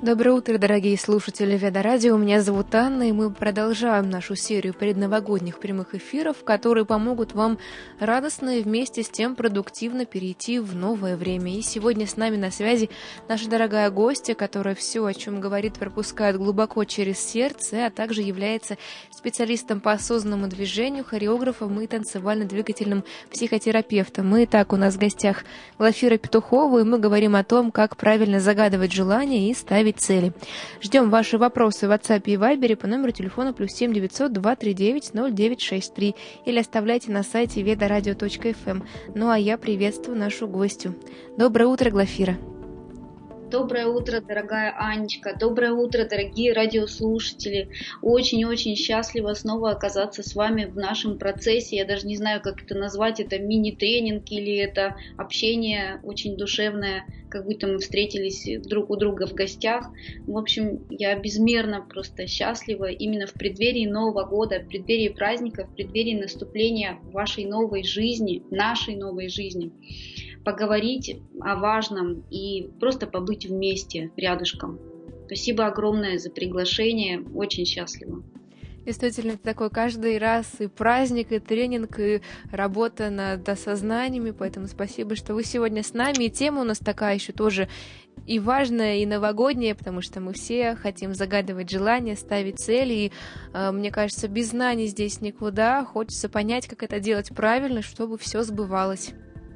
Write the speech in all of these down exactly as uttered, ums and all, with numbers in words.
Доброе утро, дорогие слушатели Веда-радио. Меня зовут Анна, и мы продолжаем нашу серию предновогодних прямых эфиров, которые помогут вам радостно и вместе с тем продуктивно перейти в новое время. И сегодня с нами на связи наша дорогая гостья, которая все, о чем говорит, пропускает глубоко через сердце, а также является специалистом по осознанному движению, хореографом и танцевально-двигательным психотерапевтом. Итак, у нас в гостях Глафира Петухова, и мы говорим о том, как правильно загадывать желания и ставить цели. Ждем ваши вопросы в WhatsApp и Viber по номеру телефона плюс семь девятьсот два тридцать девять ноль девять шестьдесят три или оставляйте на сайте ведарадио точка эф эм. Ну а я приветствую нашу гостью. Доброе утро, Глафира. Доброе утро, дорогая Анечка. Доброе утро, дорогие радиослушатели. Очень-очень счастлива снова оказаться с вами в нашем процессе. Я даже не знаю, как это назвать. Это мини-тренинг или это общение очень душевное, как будто мы встретились друг у друга в гостях. В общем, я безмерно просто счастлива именно в преддверии Нового года, в преддверии праздника, в преддверии наступления вашей новой жизни, нашей новой жизни. Поговорить о важном и просто побыть вместе, рядышком. Спасибо огромное за приглашение, очень счастлива. Действительно, это такой каждый раз и праздник, и тренинг, и работа над осознаниями, поэтому спасибо, что вы сегодня с нами. И тема у нас такая еще тоже и важная, и новогодняя, потому что мы все хотим загадывать желания, ставить цели, и э, мне кажется, без знаний здесь никуда, хочется понять, как это делать правильно, чтобы все сбывалось.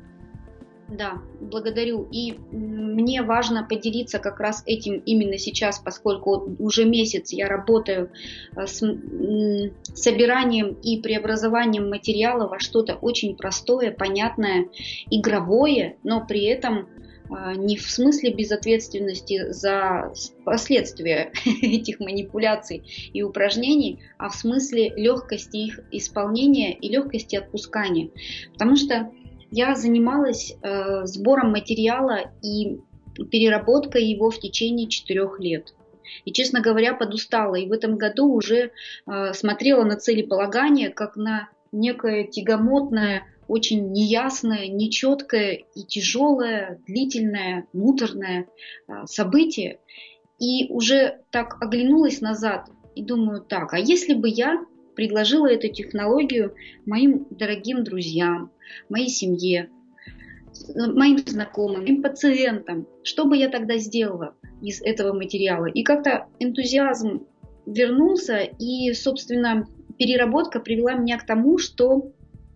Да, благодарю. И мне важно поделиться как раз этим именно сейчас, поскольку уже месяц я работаю с собиранием и преобразованием материала во что-то очень простое, понятное, игровое, но при этом не в смысле безответственности за последствия этих манипуляций и упражнений, а в смысле легкости их исполнения и легкости отпускания. Потому что я занималась э, сбором материала и переработкой его в течение четырех лет. И, честно говоря, подустала. И в этом году уже э, смотрела на целеполагание как на некое тягомотное, очень неясное, нечеткое и тяжелое, длительное, муторное э, событие. И уже так оглянулась назад и думаю, так, а если бы я предложила эту технологию моим дорогим друзьям, моей семье, моим знакомым, моим пациентам. Что бы я тогда сделала из этого материала? И как-то энтузиазм вернулся, и, собственно, переработка привела меня к тому, что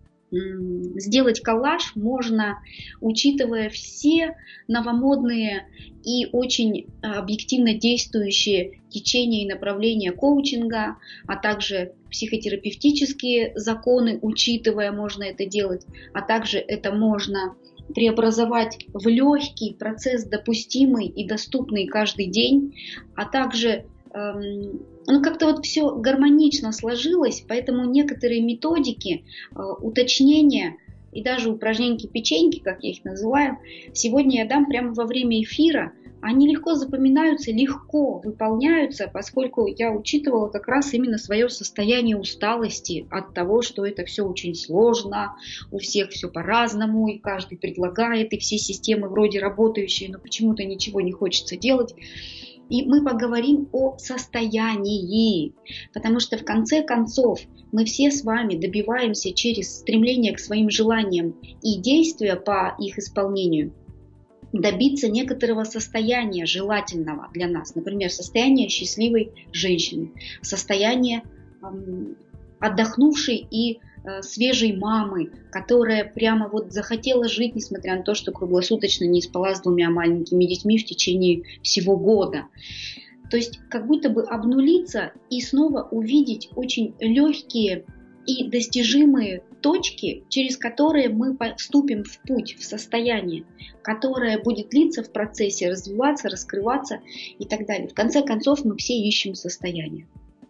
сделать коллаж можно, учитывая все новомодные и очень объективно действующие течения и направления коучинга, а также психотерапевтические законы, учитывая, можно это делать, а также это можно преобразовать в легкий процесс, допустимый и доступный каждый день, а также эм, ну, как-то вот все гармонично сложилось, поэтому некоторые методики, э, уточнения и даже упражненьки-печеньки, как я их называю, сегодня я дам прямо во время эфира. Они легко запоминаются, легко выполняются, поскольку я учитывала как раз именно свое состояние усталости от того, что это все очень сложно, у всех все по-разному, и каждый предлагает, и все системы вроде работающие, но почему-то ничего не хочется делать. И мы поговорим о состоянии, потому что в конце концов мы все с вами добиваемся через стремление к своим желаниям и действия по их исполнению добиться некоторого состояния желательного для нас, например, состояние счастливой женщины, состояние эм, отдохнувшей и э, свежей мамы, которая прямо вот захотела жить, несмотря на то, что круглосуточно не спала с двумя маленькими детьми в течение всего года. То есть как будто бы обнулиться и снова увидеть очень легкие и достижимые точки, через которые мы вступим в путь, в состояние, которое будет длиться в процессе, развиваться, раскрываться и так далее. В конце концов, мы все ищем состояние.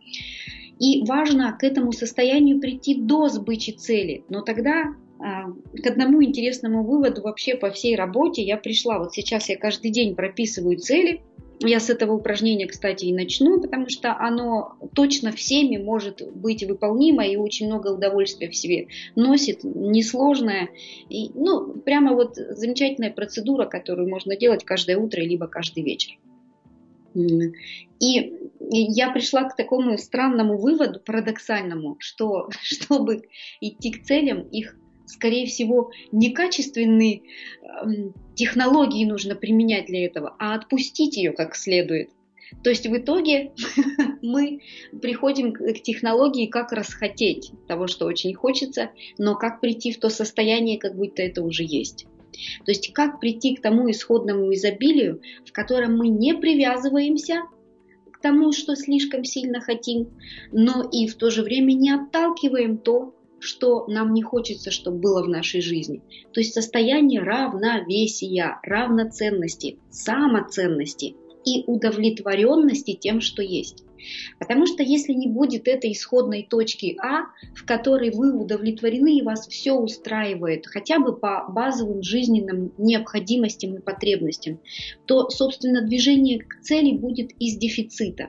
И важно к этому состоянию прийти до сбычи цели. Но тогда а, к одному интересному выводу вообще по всей работе я пришла. Вот сейчас я каждый день прописываю цели. Я с этого упражнения, кстати, и начну, потому что оно точно всеми может быть выполнимо и очень много удовольствия в себе носит, несложное. И, ну, прямо вот замечательная процедура, которую можно делать каждое утро либо каждый вечер. И я пришла к такому странному выводу, парадоксальному, что чтобы идти к целям, их, скорее всего, некачественные технологии нужно применять для этого, а отпустить ее как следует. То есть в итоге мы приходим к технологии, как расхотеть того, что очень хочется, но как прийти в то состояние, как будто это уже есть. То есть как прийти к тому исходному изобилию, в котором мы не привязываемся к тому, что слишком сильно хотим, но и в то же время не отталкиваем то, что нам не хочется, чтобы было в нашей жизни. То есть состояние равновесия, равноценности, самоценности и удовлетворенности тем, что есть. Потому что если не будет этой исходной точки А, в которой вы удовлетворены и вас все устраивает, хотя бы по базовым жизненным необходимостям и потребностям, то, собственно, движение к цели будет из дефицита.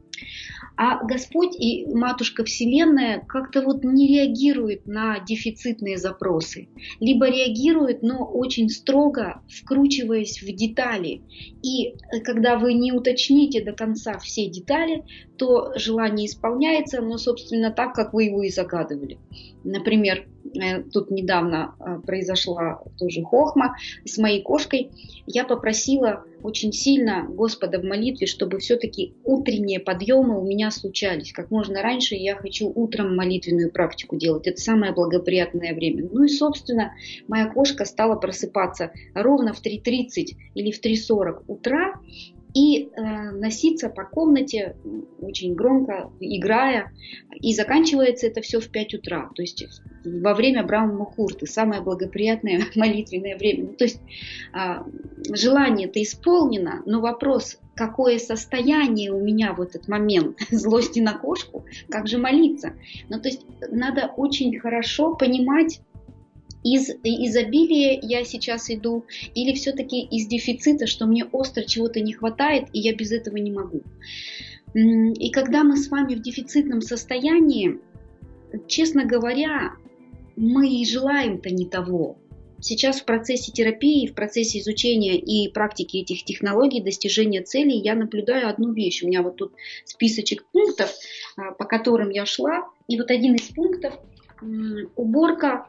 А Господь и Матушка Вселенная как-то вот не реагируют на дефицитные запросы. Либо реагируют, но очень строго, вкручиваясь в детали. И когда вы не уточните до конца все детали, то желание исполняется, но, собственно, так, как вы его и загадывали. Например, тут недавно произошла тоже хохма с моей кошкой. Я попросила очень сильно Господа в молитве, чтобы все-таки утренние подъемы у меня случались. Как можно раньше я хочу утром молитвенную практику делать. Это самое благоприятное время. Ну и, собственно, моя кошка стала просыпаться ровно в три тридцать или в три сорок утра и э, носиться по комнате очень громко, играя. И заканчивается это все в пять утра. То есть во время Брахма-мухурты, самое благоприятное молитвенное время. То есть э, желание-то исполнено, но вопрос, какое состояние у меня в этот момент злости на кошку, как же молиться. Ну, то есть надо очень хорошо понимать, из изобилия я сейчас иду или все-таки из дефицита, что мне остро чего-то не хватает, и я без этого не могу. И когда мы с вами в дефицитном состоянии, честно говоря, мы и желаем-то не того. Сейчас в процессе терапии, в процессе изучения и практики этих технологий, достижения целей, я наблюдаю одну вещь. У меня вот тут списочек пунктов, по которым я шла. И вот один из пунктов – уборка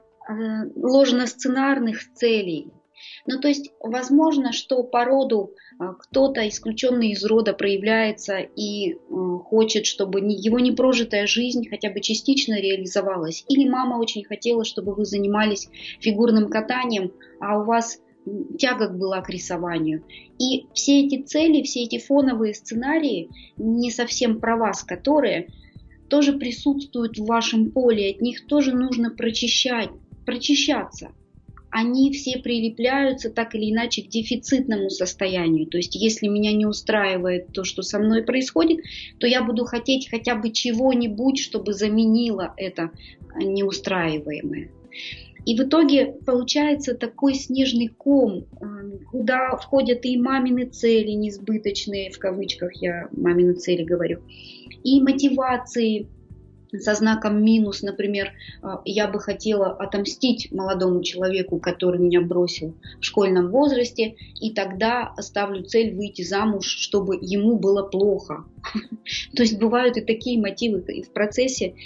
ложно-сценарных целей. Ну, то есть, возможно, что по роду кто-то, исключенный из рода, проявляется и хочет, чтобы его непрожитая жизнь хотя бы частично реализовалась. Или мама очень хотела, чтобы вы занимались фигурным катанием, а у вас тяга была к рисованию. И все эти цели, все эти фоновые сценарии, не совсем про вас, которые тоже присутствуют в вашем поле, от них тоже нужно прочищать, прочищаться. Они все прилепляются так или иначе к дефицитному состоянию. То есть, если меня не устраивает то, что со мной происходит, то я буду хотеть хотя бы чего-нибудь, чтобы заменило это неустраиваемое. И в итоге получается такой снежный ком, куда входят и мамины цели несбыточные, в кавычках я мамины цели говорю, и мотивации со знаком минус. Например, я бы хотела отомстить молодому человеку, который меня бросил в школьном возрасте, и тогда ставлю цель выйти замуж, чтобы ему было плохо. То есть бывают и такие мотивы в процессе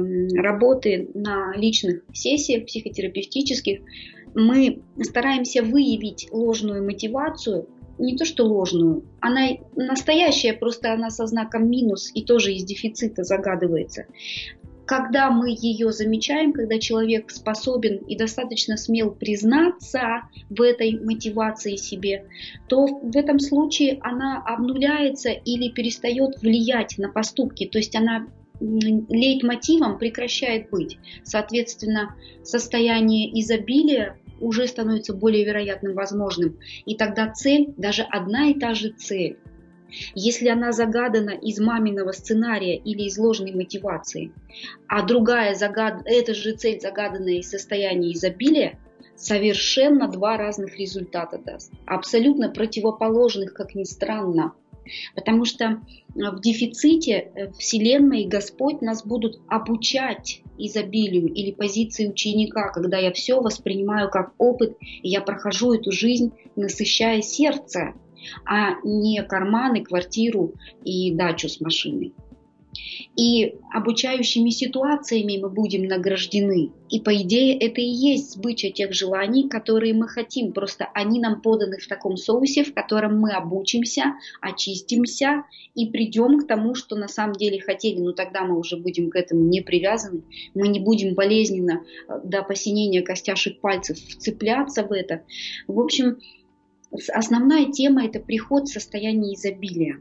работы на личных сессиях психотерапевтических. Мы стараемся выявить ложную мотивацию, не то что ложную, она настоящая, просто она со знаком минус и тоже из дефицита загадывается. Когда мы ее замечаем, когда человек способен и достаточно смел признаться в этой мотивации себе, то в этом случае она обнуляется или перестает влиять на поступки, то есть она лейтмотивом прекращает быть. Соответственно, состояние изобилия уже становится более вероятным, возможным. И тогда цель, даже одна и та же цель, если она загадана из маминого сценария или из ложной мотивации, а другая загад... эта же цель загаданная из состояния изобилия, совершенно два разных результата даст. Абсолютно противоположных, как ни странно. Потому что в дефиците Вселенная и Господь нас будут обучать изобилию или позиции ученика, когда я все воспринимаю как опыт, и я прохожу эту жизнь, насыщая сердце, а не карманы, квартиру и дачу с машиной. И обучающими ситуациями мы будем награждены. И по идее это и есть сбыча тех желаний, которые мы хотим. Просто они нам поданы в таком соусе, в котором мы обучимся, очистимся и придем к тому, что на самом деле хотели. Но тогда мы уже будем к этому не привязаны. Мы не будем болезненно до посинения костяшек пальцев вцепляться в это. В общем, основная тема – это приход в состояние изобилия.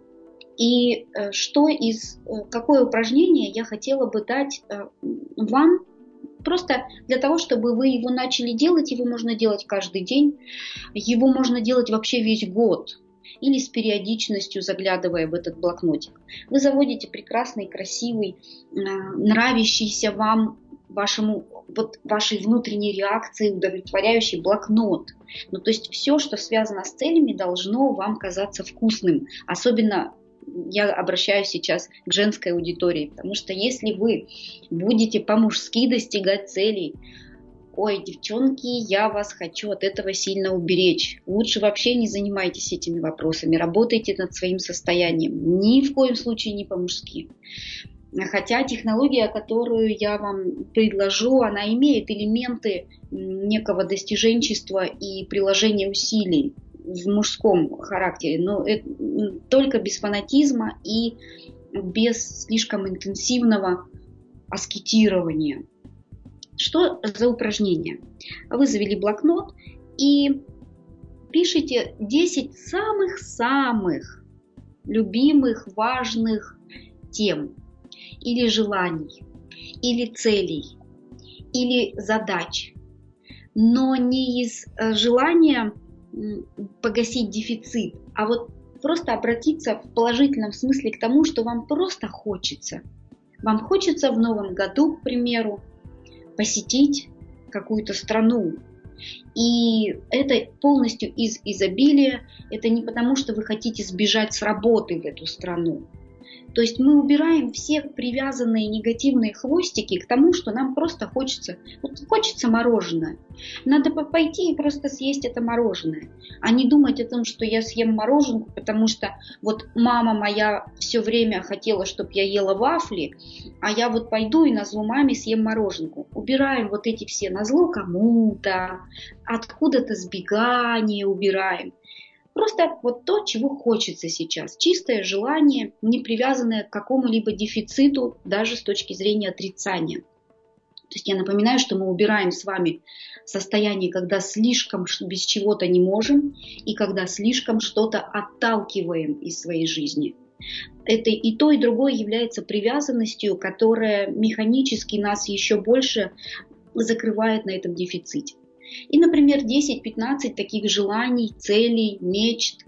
И что из, какое упражнение я хотела бы дать вам, просто для того, чтобы вы его начали делать, его можно делать каждый день, его можно делать вообще весь год, или с периодичностью заглядывая в этот блокнотик. Вы заводите прекрасный, красивый, нравящийся вам, вашему, вот, вашей внутренней реакции, удовлетворяющий блокнот. Ну, то есть все, что связано с целями, должно вам казаться вкусным, особенно я обращаюсь сейчас к женской аудитории, потому что если вы будете по-мужски достигать целей, ой, девчонки, я вас хочу от этого сильно уберечь. Лучше вообще не занимайтесь этими вопросами, работайте над своим состоянием. Ни в коем случае не по-мужски. Хотя технология, которую я вам предложу, она имеет элементы некого достиженчества и приложения усилий в мужском характере, но это только без фанатизма и без слишком интенсивного аскетирования. Что за упражнение? Вы завели блокнот и пишите десять самых-самых любимых, важных тем или желаний, или целей, или задач, но не из желания погасить дефицит, а вот просто обратиться в положительном смысле к тому, что вам просто хочется. Вам хочется в новом году, к примеру, посетить какую-то страну. И это полностью из изобилия. Это не потому, что вы хотите сбежать с работы в эту страну. То есть мы убираем все привязанные негативные хвостики к тому, что нам просто хочется, вот хочется мороженое. Надо пойти и просто съесть это мороженое, а не думать о том, что я съем мороженку, потому что вот мама моя все время хотела, чтобы я ела вафли, а я вот пойду и назло маме съем мороженку. Убираем вот эти все назло кому-то, откуда-то сбегание убираем. Просто вот то, чего хочется сейчас. Чистое желание, не привязанное к какому-либо дефициту, даже с точки зрения отрицания. То есть я напоминаю, что мы убираем с вами состояние, когда слишком без чего-то не можем, и когда слишком что-то отталкиваем из своей жизни. Это и то, и другое является привязанностью, которая механически нас еще больше закрывает на этом дефиците. И, например, десять-пятнадцать таких желаний, целей, мечт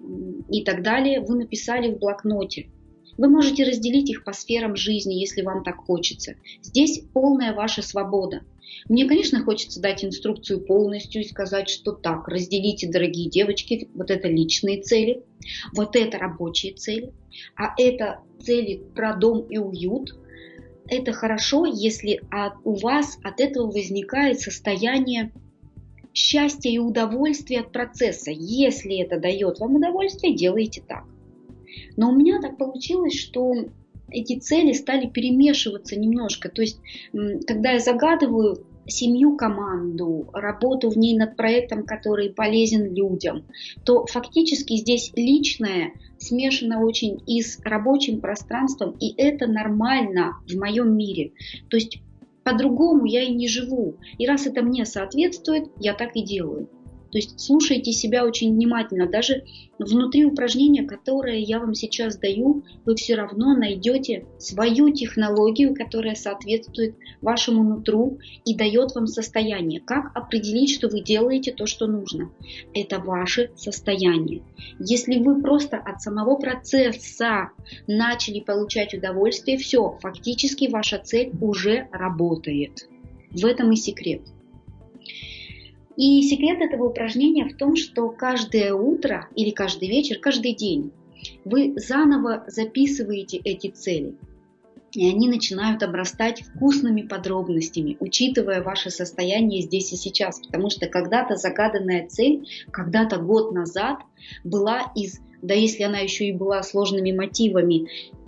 и так далее вы написали в блокноте. Вы можете разделить их по сферам жизни, если вам так хочется. Здесь полная ваша свобода. Мне, конечно, хочется дать инструкцию полностью и сказать, что так, разделите, дорогие девочки, вот это личные цели, вот это рабочие цели, а это цели про дом и уют. Это хорошо, если у вас от этого возникает состояние счастья и удовольствия от процесса. Если это дает вам удовольствие, делайте так. Но у меня так получилось, что эти цели стали перемешиваться немножко. То есть, когда я загадываю семью, команду, работу в ней над проектом, который полезен людям, то фактически здесь личное смешано очень и с рабочим пространством, и это нормально в моем мире. То есть по-другому я и не живу. И раз это мне соответствует, я так и делаю. То есть слушайте себя очень внимательно. Даже внутри упражнения, которое я вам сейчас даю, вы все равно найдете свою технологию, которая соответствует вашему нутру и дает вам состояние. Как определить, что вы делаете то, что нужно? Это ваше состояние. Если вы просто от самого процесса начали получать удовольствие, все, фактически ваша цель уже работает. В этом и секрет. И секрет этого упражнения в том, что каждое утро или каждый вечер, каждый день вы заново записываете эти цели. И они начинают обрастать вкусными подробностями, учитывая ваше состояние здесь и сейчас. Потому что когда-то загаданная цель, когда-то год назад была из, да если она еще и была сложными мотивами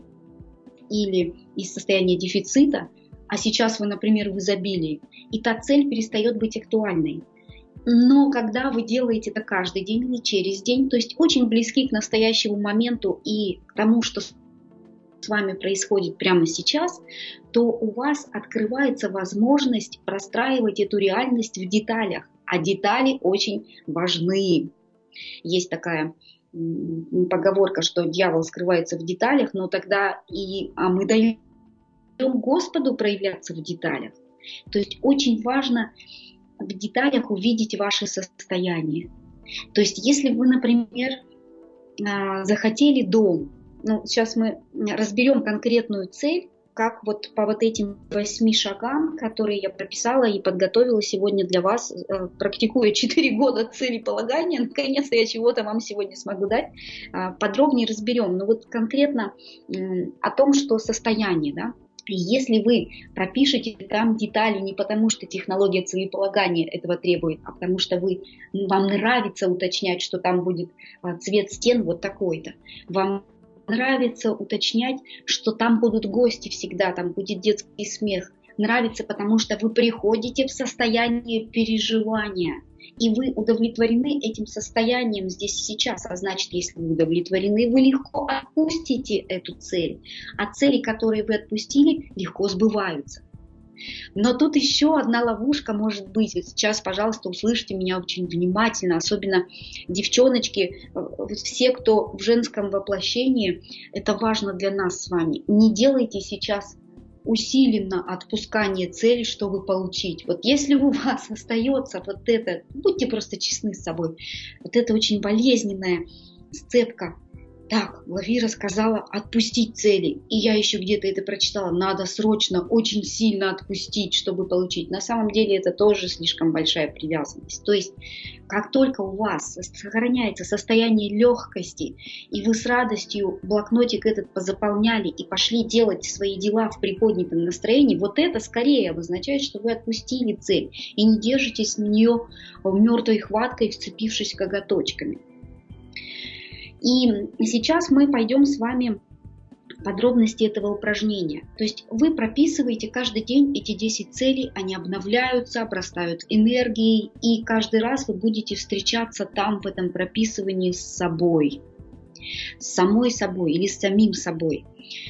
или из состояния дефицита, а сейчас вы, например, в изобилии, и та цель перестает быть актуальной. Но когда вы делаете это каждый день или через день, то есть очень близки к настоящему моменту и к тому, что с вами происходит прямо сейчас, то у вас открывается возможность простраивать эту реальность в деталях. А детали очень важны. Есть такая поговорка, что дьявол скрывается в деталях, но тогда и а мы даем Господу проявляться в деталях. То есть очень важно в деталях увидеть ваше состояние. То есть если вы, например, захотели дом, ну, сейчас мы разберем конкретную цель, как вот по вот этим восьми шагам, которые я прописала и подготовила сегодня для вас, практикуя четыре года целеполагания, наконец-то я чего-то вам сегодня смогу дать, подробнее разберем. Но вот конкретно о том, что состояние, да, если вы пропишете там детали не потому, что технология целеполагания этого требует, а потому что вы, вам нравится уточнять, что там будет цвет стен вот такой-то, вам нравится уточнять, что там будут гости всегда, там будет детский смех. Нравится, потому что вы приходите в состояние переживания, и вы удовлетворены этим состоянием здесь и сейчас. А значит, если вы удовлетворены, вы легко отпустите эту цель. А цели, которые вы отпустили, легко сбываются. Но тут еще одна ловушка может быть. Сейчас, пожалуйста, услышьте меня очень внимательно, особенно девчоночки, все, кто в женском воплощении, это важно для нас с вами. Не делайте сейчас усиленно отпускание цели, чтобы получить. Вот если у вас остается вот это, будьте просто честны с собой, вот это очень болезненная сцепка. Так, Глафира сказала отпустить цели, и я еще где-то это прочитала, надо срочно, очень сильно отпустить, чтобы получить. На самом деле это тоже слишком большая привязанность. То есть, как только у вас сохраняется состояние легкости, и вы с радостью блокнотик этот позаполняли и пошли делать свои дела в приподнятом настроении, вот это скорее обозначает, что вы отпустили цель и не держитесь на нее мертвой хваткой, вцепившись коготочками. И сейчас мы пойдем с вами в подробности этого упражнения. То есть вы прописываете каждый день эти десять целей, они обновляются, обрастают энергией, и каждый раз вы будете встречаться там, в этом прописывании с собой, с самой собой или с самим собой.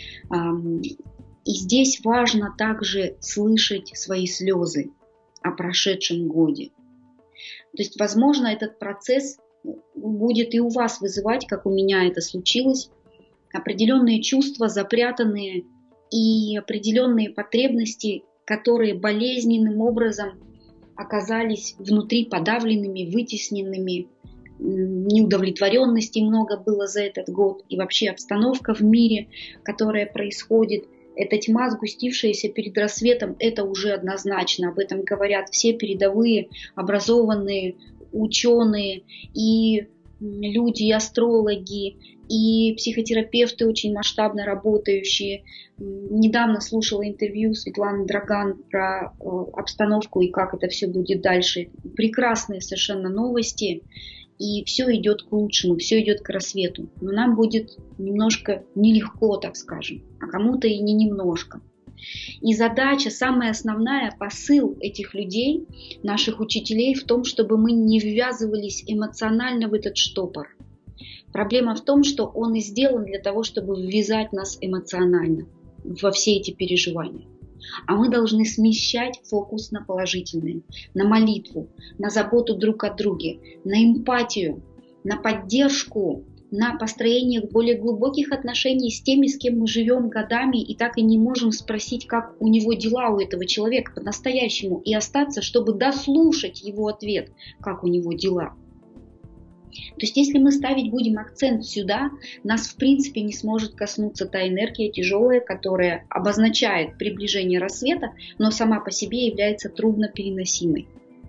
И здесь важно также слышать свои слезы о прошедшем годе. То есть, возможно, этот процесс будет и у вас вызывать, как у меня это случилось, определенные чувства запрятанные и определенные потребности, которые болезненным образом оказались внутри подавленными, вытесненными. Неудовлетворенности много было за этот год. И вообще обстановка в мире, которая происходит, эта тьма, сгустившаяся перед рассветом, это уже однозначно. Об этом говорят все передовые образованные ученые и люди, и астрологи, и психотерапевты очень масштабно работающие. Недавно слушала интервью Светланы Драган про обстановку и как это все будет дальше. Прекрасные совершенно новости, и все идет к лучшему, все идет к рассвету. Но нам будет немножко нелегко, так скажем, а кому-то и не немножко. И задача, самая основная, посыл этих людей, наших учителей, в том, чтобы мы не ввязывались эмоционально в этот штопор. Проблема в том, что он и сделан для того, чтобы ввязать нас эмоционально во все эти переживания. А мы должны смещать фокус на положительное, на молитву, на заботу друг о друге, на эмпатию, на поддержку, на построение более глубоких отношений с теми, с кем мы живем годами и так и не можем спросить, как у него дела, у этого человека по-настоящему, и остаться, чтобы дослушать его ответ, как у него дела. То есть если мы ставить будем акцент сюда, нас в принципе не сможет коснуться та энергия тяжелая, которая обозначает приближение рассвета, но сама по себе является трудно переносимой.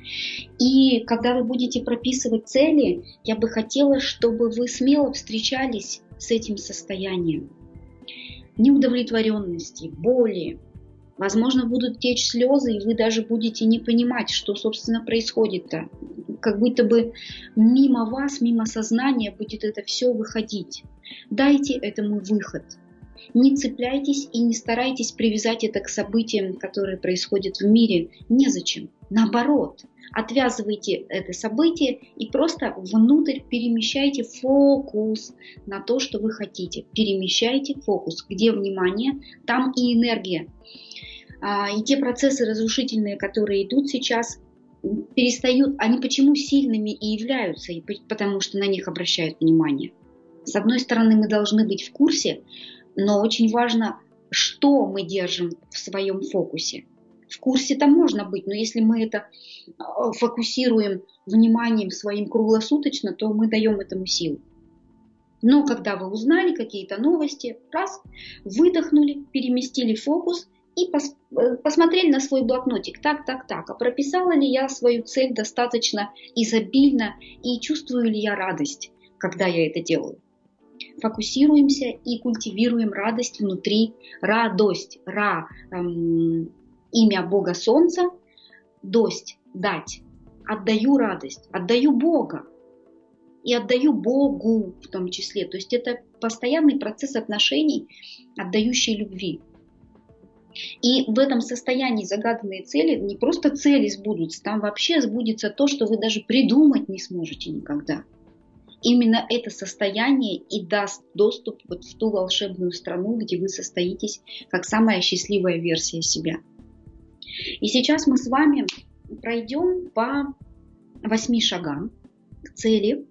И когда вы будете прописывать цели, я бы хотела, чтобы вы смело встречались с этим состоянием неудовлетворенности, боли. Возможно, будут течь слезы, и вы даже будете не понимать, что, собственно, происходит-то. Как будто бы мимо вас, мимо сознания будет это все выходить. Дайте этому выход. Не цепляйтесь и не старайтесь привязать это к событиям, которые происходят в мире. Незачем. Наоборот, отвязывайте это событие и просто внутрь перемещайте фокус на то, что вы хотите. Перемещайте фокус. Где внимание, там и энергия. И те процессы разрушительные, которые идут сейчас, перестают, они почему сильными и являются? Потому что на них обращают внимание. С одной стороны, мы должны быть в курсе, но очень важно, что мы держим в своем фокусе. В курсе-то можно быть, но если мы это фокусируем вниманием своим круглосуточно, то мы даем этому силу. Но когда вы узнали какие-то новости, раз, выдохнули, переместили фокус и пос, посмотрели на свой блокнотик. Так, так, так, а прописала ли я свою цель достаточно изобильно и чувствую ли я радость, когда я это делаю? Фокусируемся и культивируем радость внутри. Радость, ра, эм, имя Бога Солнца, дость, дать. Отдаю радость, отдаю Бога. И отдаю Богу в том числе. То есть это постоянный процесс отношений, отдающий любви. И в этом состоянии загаданные цели, не просто цели сбудутся, там вообще сбудется то, что вы даже придумать не сможете никогда. Именно это состояние и даст доступ вот в ту волшебную страну, где вы состоитесь как самая счастливая версия себя. И сейчас мы с вами пройдем по восьми шагам к цели.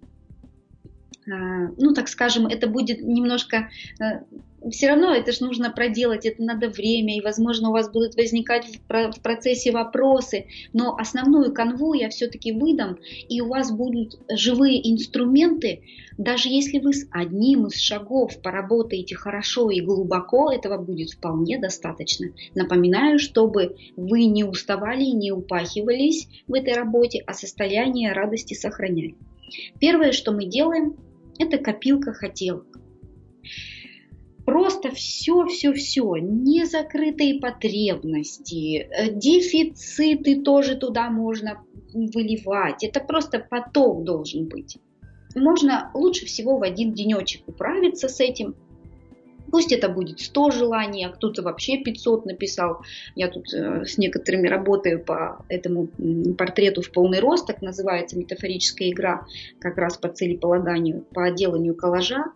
Ну, так скажем, это будет немножко... Все равно это же нужно проделать, это надо время, и, возможно, у вас будут возникать в процессе вопросы, но основную канву я все-таки выдам, и у вас будут живые инструменты. Даже если вы с одним из шагов поработаете хорошо и глубоко, этого будет вполне достаточно. Напоминаю, чтобы вы не уставали и не упахивались в этой работе, а состояние радости сохраняли. Первое, что мы делаем, это копилка хотелок. Просто все-все-все, незакрытые потребности, дефициты тоже туда можно выливать. Это просто поток должен быть. Можно лучше всего в один денечек управиться с этим. Пусть это будет сто желаний, а кто-то вообще пятьсот написал. Я тут с некоторыми работаю по этому портрету в полный рост, так называется метафорическая игра, как раз по целеполаганию, по деланию коллажа.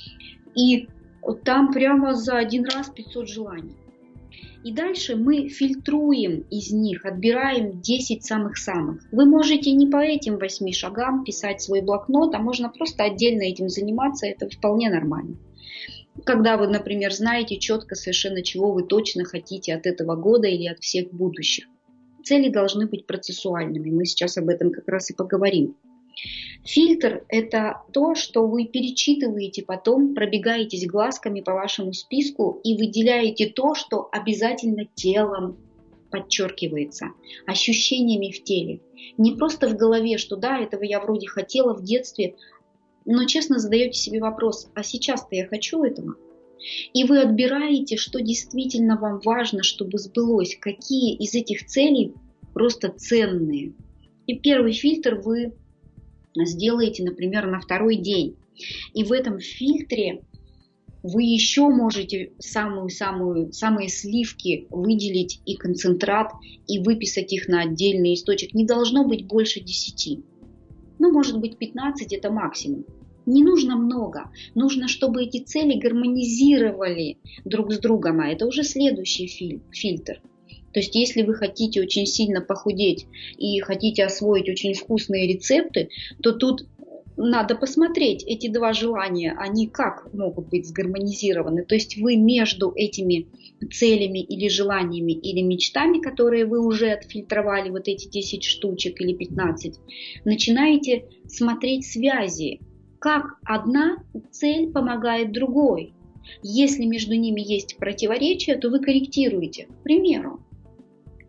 И там прямо за один раз пятьсот желаний. И дальше мы фильтруем из них, отбираем десять самых-самых. Вы можете не по этим восьми шагам писать свой блокнот, а можно просто отдельно этим заниматься, это вполне нормально. Когда вы, например, знаете четко совершенно, чего вы точно хотите от этого года или от всех будущих. Цели должны быть процессуальными, мы сейчас об этом как раз и поговорим. Фильтр – это то, что вы перечитываете потом, пробегаетесь глазками по вашему списку и выделяете то, что обязательно телом подчеркивается, ощущениями в теле. Не просто в голове, что да, этого я вроде хотела в детстве, но честно задаете себе вопрос, а сейчас-то я хочу этого? И вы отбираете, что действительно вам важно, чтобы сбылось, какие из этих целей просто ценные. И первый фильтр вы сделаете, например, на второй день. И в этом фильтре вы еще можете самую-самую, самые сливки выделить и концентрат, и выписать их на отдельный листочек. Не должно быть больше десяти. Ну, может быть, пятнадцать это максимум. Не нужно много. Нужно, чтобы эти цели гармонизировали друг с другом. А это уже следующий фильтр. То есть, если вы хотите очень сильно похудеть и хотите освоить очень вкусные рецепты, то тут надо посмотреть, эти два желания, они как могут быть сгармонизированы. То есть, вы между этими целями или желаниями или мечтами, которые вы уже отфильтровали, вот эти десять штучек или пятнадцать, начинаете смотреть связи. Как одна цель помогает другой. Если между ними есть противоречия, то вы корректируете. К примеру,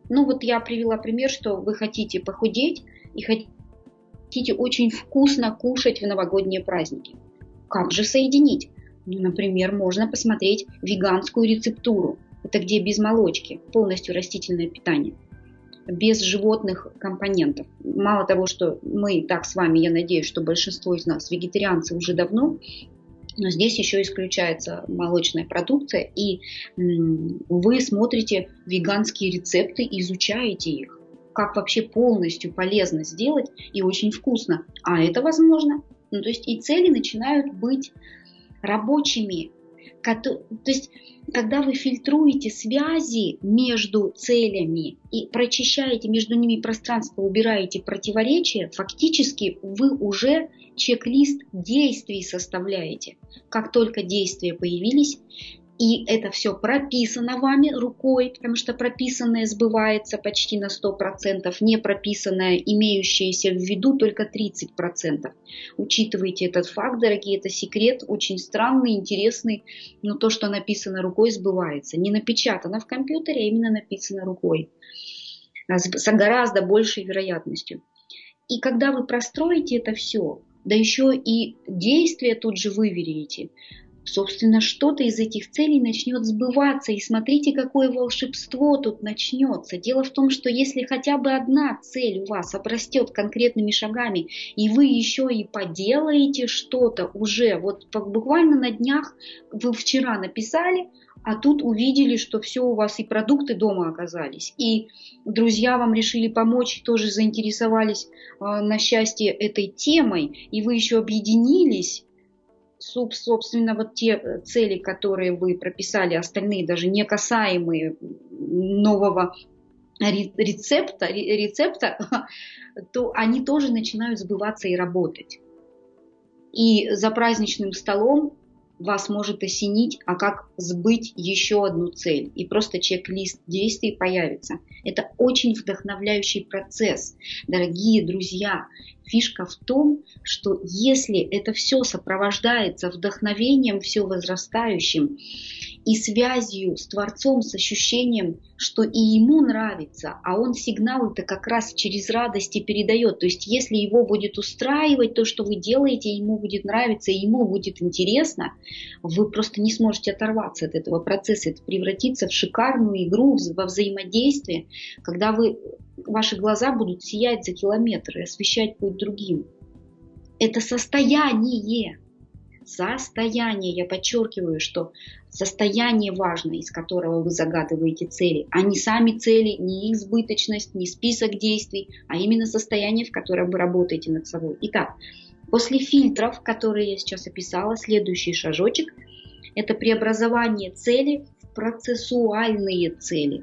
Ну вот я привела пример, что вы хотите похудеть и хотите очень вкусно кушать в новогодние праздники. Как же соединить? Ну, например, можно посмотреть веганскую рецептуру. Это где без молочки, полностью растительное питание, без животных компонентов. Мало того, что мы так с вами, я надеюсь, что большинство из нас вегетарианцы уже давно, но здесь еще исключается молочная продукция, и вы смотрите веганские рецепты, изучаете их, как вообще полностью полезно сделать и очень вкусно. А это возможно. Ну, то есть и цели начинают быть рабочими. То есть, когда вы фильтруете связи между целями и прочищаете между ними пространство, убираете противоречия, фактически вы уже чек-лист действий составляете. Как только действия появились, и это все прописано вами рукой, потому что прописанное сбывается почти на сто процентов, не прописанное, имеющееся в виду, только тридцать процентов. Учитывайте этот факт, дорогие, это секрет, очень странный, интересный, но то, что написано рукой, сбывается. Не напечатано в компьютере, а именно написано рукой, с гораздо большей вероятностью. И когда вы простроите это все, да еще и действия тут же выверяете, собственно, что-то из этих целей начнет сбываться. И смотрите, какое волшебство тут начнется. Дело в том, что если хотя бы одна цель у вас обрастет конкретными шагами, и вы еще и поделаете что-то уже, вот буквально на днях вы вчера написали, а тут увидели, что все у вас и продукты дома оказались, и друзья вам решили помочь, тоже заинтересовались на счастье этой темой, и вы еще объединились. Собственно, вот те цели, которые вы прописали, остальные даже не касаемые нового рецепта, рецепта, то они тоже начинают сбываться и работать. И за праздничным столом вас может осенить, а как сбыть еще одну цель. И просто чек-лист действий появится. Это очень вдохновляющий процесс. Дорогие друзья, фишка в том, что если это все сопровождается вдохновением все возрастающим и связью с Творцом, с ощущением, что и ему нравится, а он сигнал-то как раз через радость и передает. То есть если его будет устраивать то, что вы делаете, ему будет нравиться, и ему будет интересно, вы просто не сможете оторваться от этого процесса. Это превратится в шикарную игру, во взаимодействие, когда вы, ваши глаза будут сиять за километры, освещать путь другим. Это состояние. Состояние, я подчеркиваю, что состояние важно, из которого вы загадываете цели, а не сами цели, не их избыточность, не список действий, а именно состояние, в котором вы работаете над собой. Итак, после фильтров, которые я сейчас описала, следующий шажочек – это преобразование цели в процессуальные цели.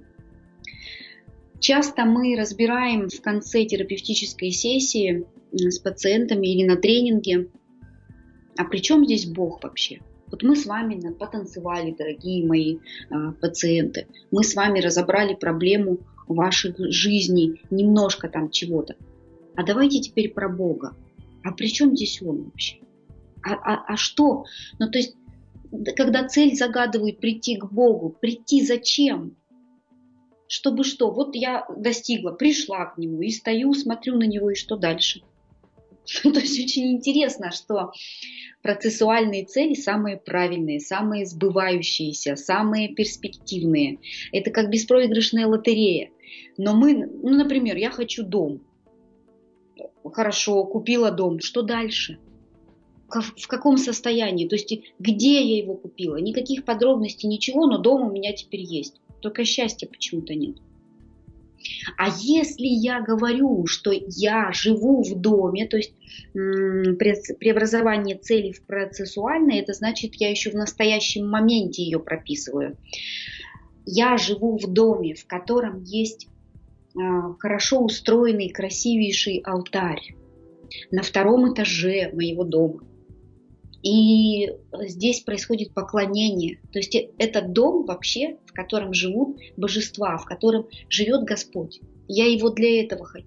Часто мы разбираем в конце терапевтической сессии с пациентами или на тренинге, а при чем здесь Бог вообще? Вот мы с вами потанцевали, дорогие мои э, пациенты. Мы с вами разобрали проблему вашей жизни, немножко там чего-то. А давайте теперь про Бога. А при чем здесь Он вообще? А, а, а что? Ну, то есть, когда цель загадывают прийти к Богу, прийти зачем? Чтобы что? Вот я достигла, пришла к Нему и стою, смотрю на Него, и что дальше? То есть очень интересно, что процессуальные цели самые правильные, самые сбывающиеся, самые перспективные. Это как беспроигрышная лотерея. Но мы, ну, например, я хочу дом. Хорошо, купила дом. Что дальше? В каком состоянии? То есть где я его купила? Никаких подробностей, ничего, но дом у меня теперь есть. Только счастья почему-то нет. А если я говорю, что я живу в доме, то есть преобразование цели в процессуальное, это значит, я еще в настоящем моменте ее прописываю. Я живу в доме, в котором есть хорошо устроенный, красивейший алтарь на втором этаже моего дома. И здесь происходит поклонение. То есть этот дом вообще, в котором живут божества, в котором живет Господь. Я его для этого хочу.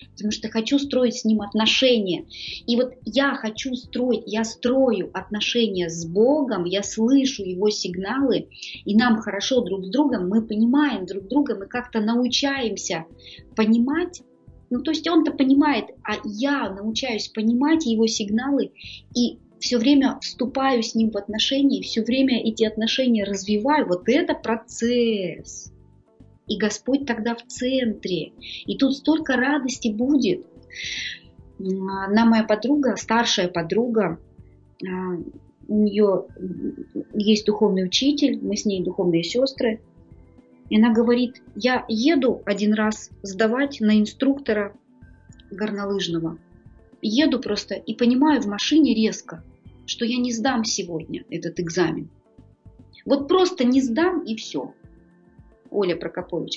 потому что хочу строить с Ним отношения. И вот я хочу строить, я строю отношения с Богом, я слышу Его сигналы, и нам хорошо друг с другом, мы понимаем друг друга, мы как-то научаемся понимать. Ну, то есть он-то понимает, а я научаюсь понимать Его сигналы и все время вступаю с Ним в отношения, все время эти отношения развиваю. Вот это процесс. И Господь тогда в центре. И тут столько радости будет. Она моя подруга, старшая подруга, у нее есть духовный учитель, мы с ней духовные сестры. И она говорит, я еду один раз сдавать на инструктора горнолыжного. Еду просто и понимаю в машине резко, что я не сдам сегодня этот экзамен. Вот просто не сдам и все. Оля Прокопович.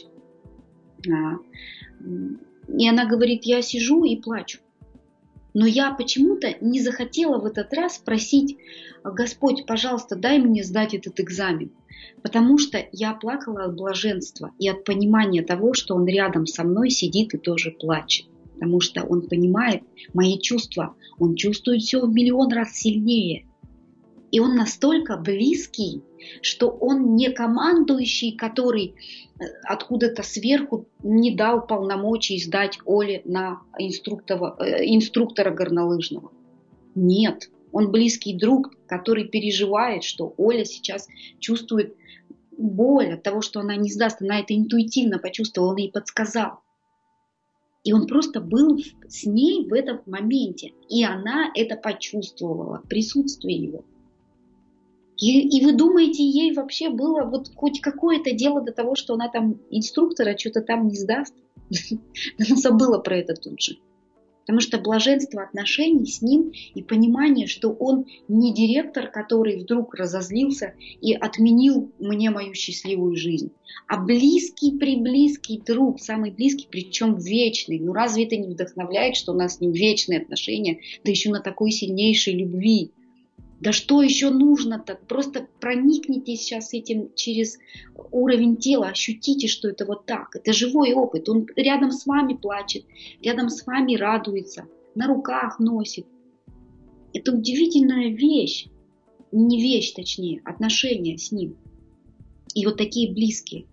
И она говорит, я сижу и плачу. Но я почему-то не захотела в этот раз просить, Господь, пожалуйста, дай мне сдать этот экзамен. Потому что я плакала от блаженства и от понимания того, что Он рядом со мной сидит и тоже плачет. Потому что Он понимает мои чувства. Он чувствует все в миллион раз сильнее. И Он настолько близкий, что Он не командующий, который откуда-то сверху не дал полномочий сдать Оле на инструктора, инструктора горнолыжного. Нет, Он близкий друг, который переживает, что Оля сейчас чувствует боль от того, что она не сдаст. Она это интуитивно почувствовала, Он ей подсказал. И Он просто был с ней в этом моменте. И она это почувствовала, присутствие Его. И, и вы думаете, ей вообще было вот хоть какое-то дело до того, что она там инструктора что-то там не сдаст? Она забыла про это тут же. Потому что блаженство отношений с Ним и понимание, что Он не директор, который вдруг разозлился и отменил мне мою счастливую жизнь, а близкий-преблизкий друг, самый близкий, причем вечный. Ну разве это не вдохновляет, что у нас с Ним вечные отношения, да еще на такой сильнейшей любви? Да что еще нужно-то? Просто проникните сейчас этим через уровень тела, ощутите, что это вот так. Это живой опыт. Он рядом с вами плачет, рядом с вами радуется, на руках носит. Это удивительная вещь. Не вещь, точнее, отношения с Ним. И вот такие близкие.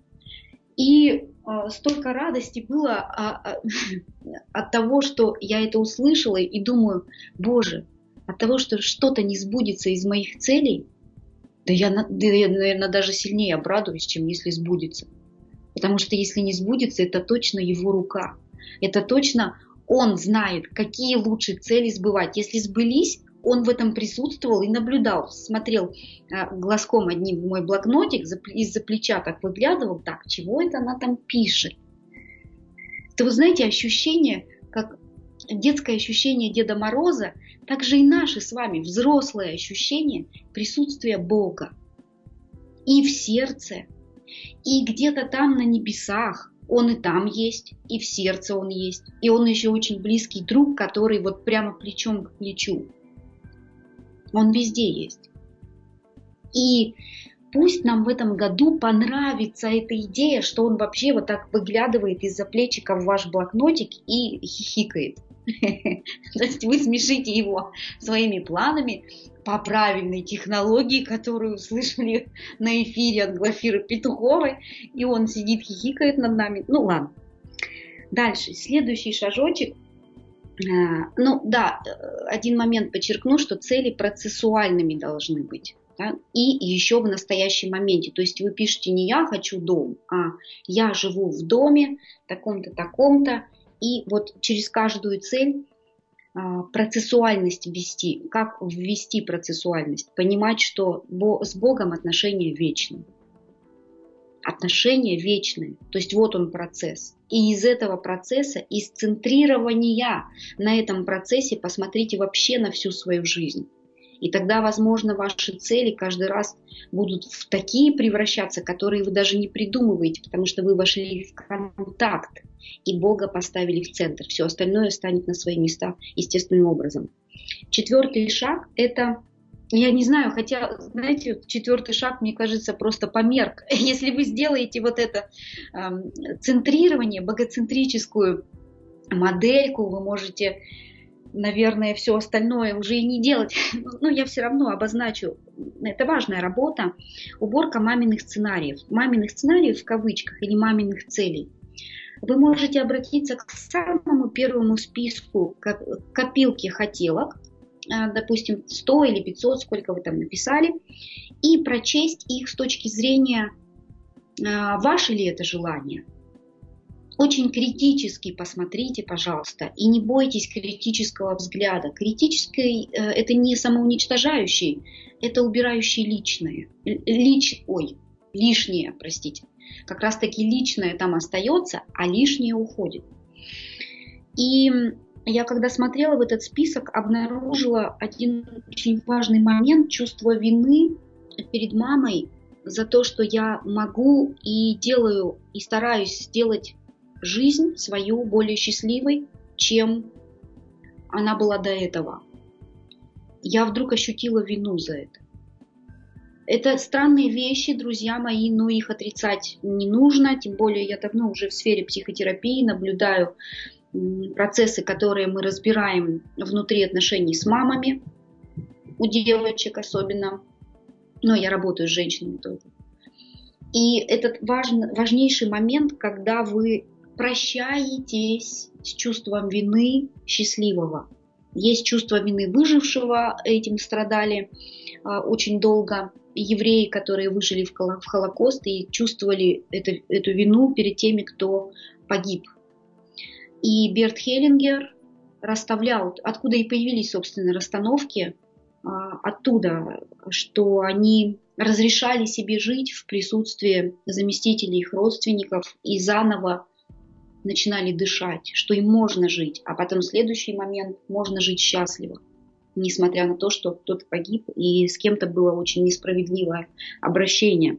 И э, столько радости было а, а, от того, что я это услышала и думаю, Боже, от того, что что-то не сбудется из моих целей, да я, да я, наверное, даже сильнее обрадуюсь, чем если сбудется. Потому что если не сбудется, это точно Его рука. Это точно Он знает, какие лучше цели сбывать. Если сбылись, Он в этом присутствовал и наблюдал, смотрел глазком одним в мой блокнотик, из-за плеча так выглядывал, так, чего это она там пишет. Это, вы знаете, ощущение, как детское ощущение Деда Мороза, также и наши с вами взрослые ощущения присутствия Бога. И в сердце, и где-то там на небесах. Он и там есть, и в сердце Он есть. И Он еще очень близкий друг, который вот прямо плечом к плечу. Он везде есть. И пусть нам в этом году понравится эта идея, что Он вообще вот так выглядывает из-за плечика в ваш блокнотик и хихикает. То есть вы смешите Его своими планами по правильной технологии, которую услышали на эфире от Глафиры Петуховой, и Он сидит, хихикает над нами. Ну ладно. Дальше, следующий шажочек. Ну да, один момент подчеркну, что цели процессуальными должны быть. Да? И еще в настоящем моменте. То есть вы пишете не «я хочу дом», а «я живу в доме, таком-то, таком-то». И вот через каждую цель а, процессуальность ввести. Как ввести процессуальность? Понимать, что бо, с Богом отношения вечные. Отношения вечные. То есть вот он процесс. И из этого процесса, из центрирования на этом процессе посмотрите вообще на всю свою жизнь. И тогда, возможно, ваши цели каждый раз будут в такие превращаться, которые вы даже не придумываете, потому что вы вошли в контакт и Бога поставили в центр. Все остальное станет на свои места естественным образом. Четвертый шаг – это, я не знаю, хотя, знаете, четвертый шаг, мне кажется, просто померк. Если вы сделаете вот это э, центрирование, богоцентрическую модельку, вы можете, наверное, все остальное уже и не делать, но я все равно обозначу, это важная работа, уборка маминых сценариев, маминых сценариев в кавычках или маминых целей. Вы можете обратиться к самому первому списку копилки хотелок, допустим, сто или пятьсот, сколько вы там написали, и прочесть их с точки зрения, ваше ли это желание. Очень критически посмотрите, пожалуйста, и не бойтесь критического взгляда. Критический – это не самоуничтожающий, это убирающий личное. Лич, ой, лишнее, простите. Как раз таки личное там остается, а лишнее уходит. И я, когда смотрела в этот список, обнаружила один очень важный момент – чувство вины перед мамой за то, что я могу и делаю, и стараюсь сделать жизнь свою более счастливой, чем она была до этого. Я вдруг ощутила вину за это. Это странные вещи, друзья мои, но их отрицать не нужно, тем более я давно уже в сфере психотерапии наблюдаю процессы, которые мы разбираем внутри отношений с мамами, у девочек особенно, но я работаю с женщинами тоже. И этот важный, важнейший момент, когда вы прощаетесь с чувством вины счастливого. Есть чувство вины выжившего, этим страдали а, очень долго евреи, которые выжили в, в Холокост и чувствовали это, эту вину перед теми, кто погиб. И Берт Хеллингер расставлял, откуда и появились, собственно, расстановки, а, оттуда, что они разрешали себе жить в присутствии заместителей их родственников и заново начинали дышать, что им можно жить, а потом в следующий момент можно жить счастливо, несмотря на то, что кто-то погиб и с кем-то было очень несправедливое обращение.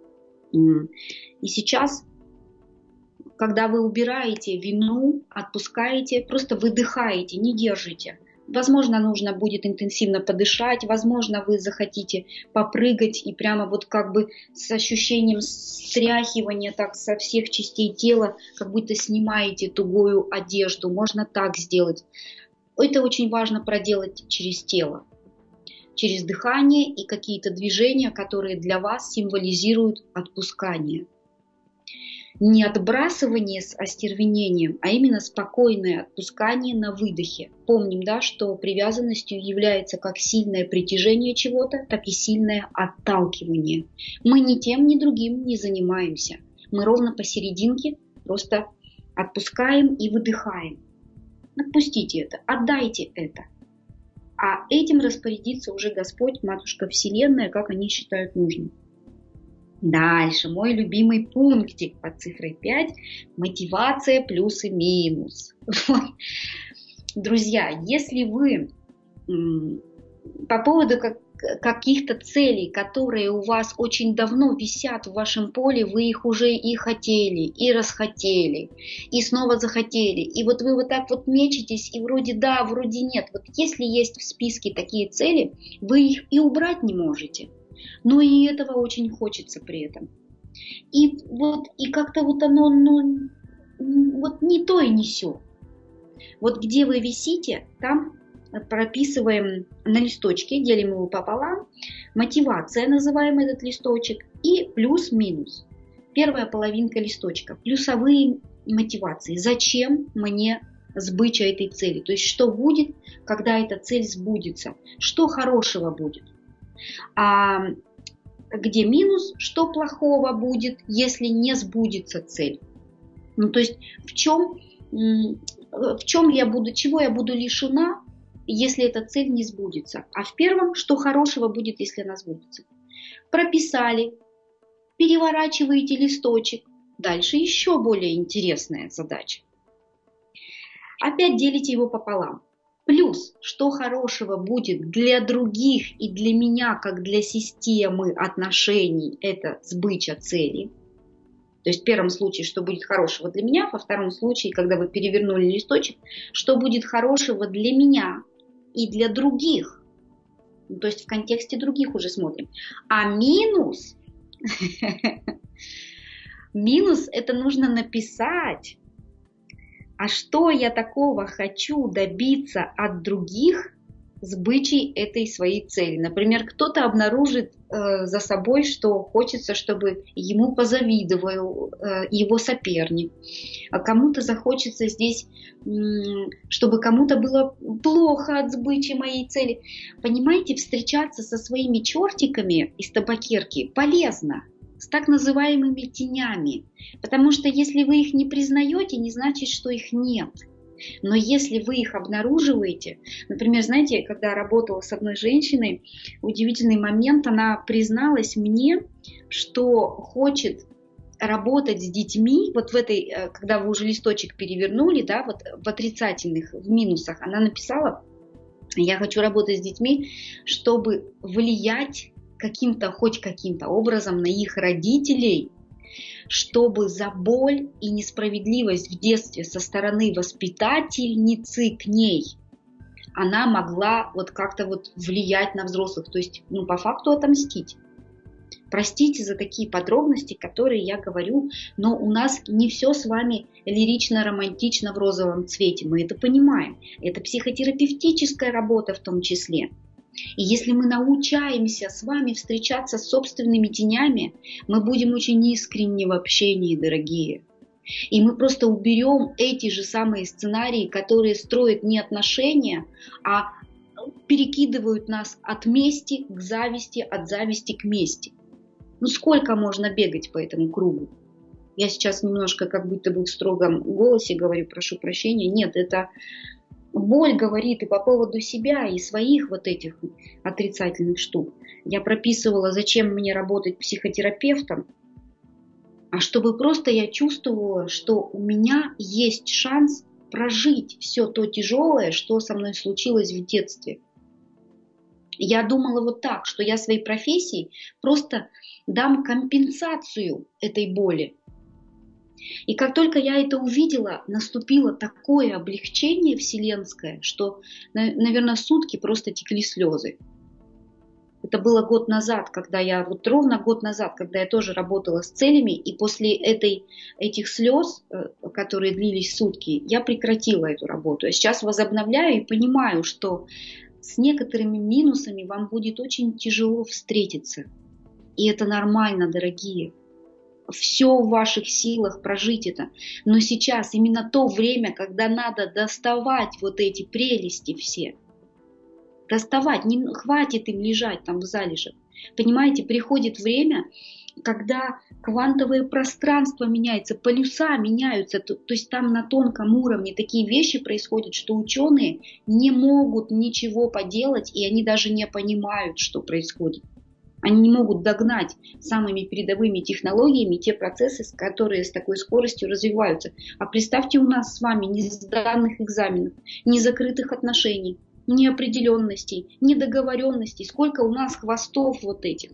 И сейчас, когда вы убираете вину, отпускаете, просто выдыхаете, не держите. Возможно, нужно будет интенсивно подышать, возможно, вы захотите попрыгать и прямо вот как бы с ощущением стряхивания так со всех частей тела, как будто снимаете тугую одежду. Можно так сделать. Это очень важно проделать через тело, через дыхание и какие-то движения, которые для вас символизируют отпускание. Не отбрасывание с остервенением, а именно спокойное отпускание на выдохе. Помним, да, что привязанностью является как сильное притяжение чего-то, так и сильное отталкивание. Мы ни тем, ни другим не занимаемся. Мы ровно посерединке просто отпускаем и выдыхаем. Отпустите это, отдайте это. А этим распорядится уже Господь, Матушка Вселенная, как они считают нужным. Дальше, мой любимый пунктик под цифрой пять – мотивация плюс и минус. Друзья, если вы по поводу каких-то целей, которые у вас очень давно висят в вашем поле, вы их уже и хотели, и расхотели, и снова захотели, и вот вы вот так вот мечетесь, и вроде да, вроде нет. Вот если есть в списке такие цели, вы их и убрать не можете. Но и этого очень хочется при этом. И вот и как-то вот оно ну, вот не то и не сё. Вот где вы висите, там прописываем на листочке, делим его пополам, мотивация, называем этот листочек, и плюс-минус. Первая половинка листочка, плюсовые мотивации. Зачем мне сбыча этой цели? То есть что будет, когда эта цель сбудется? Что хорошего будет? А где минус, что плохого будет, если не сбудется цель? Ну, то есть в чем, в чем я буду, чего я буду лишена, если эта цель не сбудется? А в первом, что хорошего будет, если она сбудется? Прописали, переворачиваете листочек. Дальше еще более интересная задача. Опять делите его пополам. Плюс, что хорошего будет для других и для меня, как для системы отношений, это сбыча цели. То есть в первом случае, что будет хорошего для меня, во втором случае, когда вы перевернули листочек, что будет хорошего для меня и для других. То есть в контексте других уже смотрим. А минус, минус это нужно написать а что я такого хочу добиться от других с бычьей этой своей цели. Например, кто-то обнаружит э, за собой, что хочется, чтобы ему позавидовал э, его соперник, а кому-то захочется здесь, э, чтобы кому-то было плохо от сбычи моей цели. Понимаете, встречаться со своими чертиками из табакерки полезно, с так называемыми тенями, потому что если вы их не признаете, не значит, что их нет. Но если вы их обнаруживаете, например, знаете, когда я работала с одной женщиной, удивительный момент, она призналась мне, что хочет работать с детьми, вот в этой, когда вы уже листочек перевернули, да, вот в отрицательных, в минусах, она написала: я хочу работать с детьми, чтобы влиять каким-то, хоть каким-то образом на их родителей, чтобы за боль и несправедливость в детстве со стороны воспитательницы к ней она могла вот как-то вот влиять на взрослых, то есть, ну, по факту отомстить. Простите за такие подробности, которые я говорю, но у нас не все с вами лирично-романтично в розовом цвете, мы это понимаем. Это психотерапевтическая работа в том числе. И если мы научаемся с вами встречаться с собственными тенями, мы будем очень искренни в общении, дорогие. И мы просто уберем эти же самые сценарии, которые строят не отношения, а перекидывают нас от мести к зависти, от зависти к мести. Ну сколько можно бегать по этому кругу? Я сейчас немножко как будто бы в строгом голосе говорю, прошу прощения. Нет, это... Боль говорит и по поводу себя, и своих вот этих отрицательных штук. Я прописывала, зачем мне работать психотерапевтом, а чтобы просто я чувствовала, что у меня есть шанс прожить все то тяжелое, что со мной случилось в детстве. Я думала вот так, что я своей профессией просто дам компенсацию этой боли. И как только я это увидела, наступило такое облегчение вселенское, что, наверное, сутки просто текли слезы. Это было год назад, когда я, вот ровно год назад, когда я тоже работала с целями, и после этой, этих слез, которые длились сутки, я прекратила эту работу. Я сейчас возобновляю и понимаю, что с некоторыми минусами вам будет очень тяжело встретиться. И это нормально, дорогие. Все в ваших силах прожить это. Но сейчас именно то время, когда надо доставать вот эти прелести все. Доставать, не хватит им лежать там в залежах. Понимаете, приходит время, когда квантовое пространство меняется, полюса меняются, то, то есть там на тонком уровне такие вещи происходят, что ученые не могут ничего поделать, и они даже не понимают, что происходит. Они не могут догнать самыми передовыми технологиями те процессы, которые с такой скоростью развиваются. А представьте, у нас с вами ни сданных экзаменов, ни закрытых отношений, ни определенностей, ни договоренностей. Сколько у нас хвостов вот этих.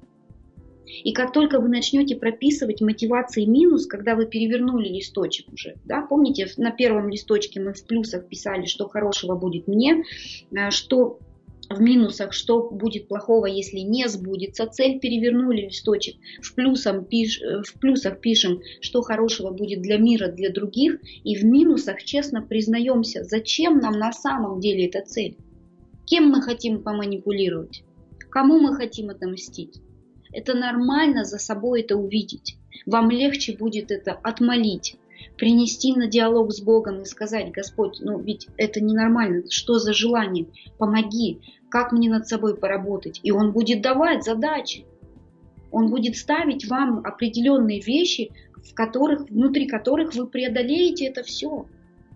И как только вы начнете прописывать мотивации минус, когда вы перевернули листочек уже, да, помните, на первом листочке мы в плюсах писали, что хорошего будет мне, что... В минусах, что будет плохого, если не сбудется цель, перевернули листочек. В, плюсом пиш, в плюсах пишем, что хорошего будет для мира, для других. И в минусах честно признаемся, зачем нам на самом деле эта цель. Кем мы хотим поманипулировать? Кому мы хотим отомстить? Это нормально за собой это увидеть. Вам легче будет это отмолить. Принести на диалог с Богом и сказать: Господь, ну ведь это ненормально, что за желание, помоги, как мне над собой поработать. И Он будет давать задачи, Он будет ставить вам определенные вещи, в которых, внутри которых вы преодолеете это все.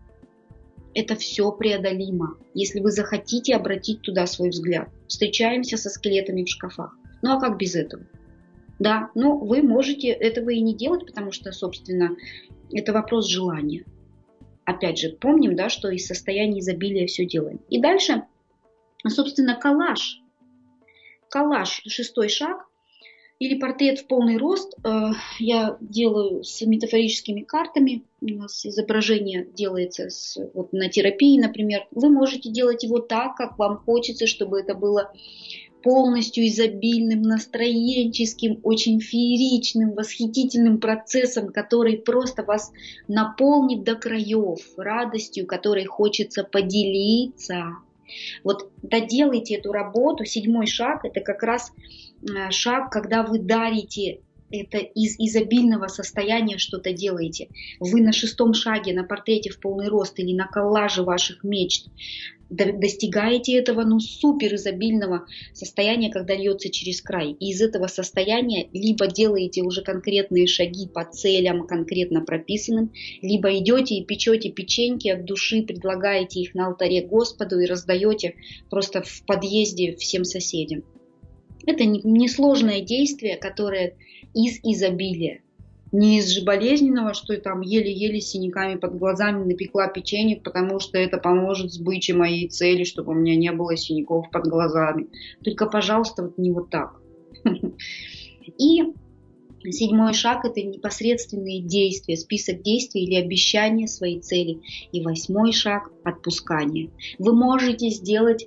Это все преодолимо, если вы захотите обратить туда свой взгляд. Встречаемся со скелетами в шкафах. Ну а как без этого? Да, но вы можете этого и не делать, потому что, собственно, это вопрос желания. Опять же, помним, да, что из состояния изобилия все делаем. И дальше, собственно, коллаж. Коллаж, шестой шаг, или портрет в полный рост. Я делаю с метафорическими картами. У нас изображение делается с, вот, на терапии, например. Вы можете делать его так, как вам хочется, чтобы это было полностью изобильным, настроенческим, очень фееричным, восхитительным процессом, который просто вас наполнит до краев, радостью, которой хочется поделиться. Вот доделайте эту работу. Седьмой шаг – это как раз шаг, когда вы дарите это из изобильного состояния что-то делаете. Вы на шестом шаге, на портрете в полный рост или на коллаже ваших мечт достигаете этого ну, супер изобильного состояния, когда льется через край. И из этого состояния либо делаете уже конкретные шаги по целям, конкретно прописанным, либо идете и печете печеньки от души, предлагаете их на алтаре Господу и раздаете просто в подъезде всем соседям. Это несложное действие, которое из изобилия. Не из же болезненного, что я там еле-еле с синяками под глазами напекла печенье, потому что это поможет сбыче моей цели, чтобы у меня не было синяков под глазами. Только, пожалуйста, вот не вот так. И седьмой шаг – это непосредственные действия, список действий или обещания своей цели. И восьмой шаг – отпускание. Вы можете сделать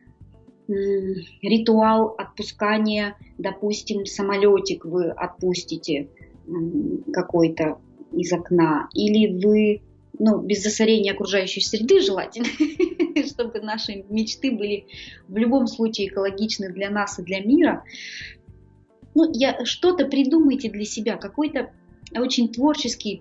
ритуал отпускания, допустим, самолетик вы отпустите какой-то из окна, или вы, ну, без засорения окружающей среды желательно, чтобы наши мечты были в любом случае экологичны для нас и для мира. Ну, я, что-то придумайте для себя, какой-то очень творческий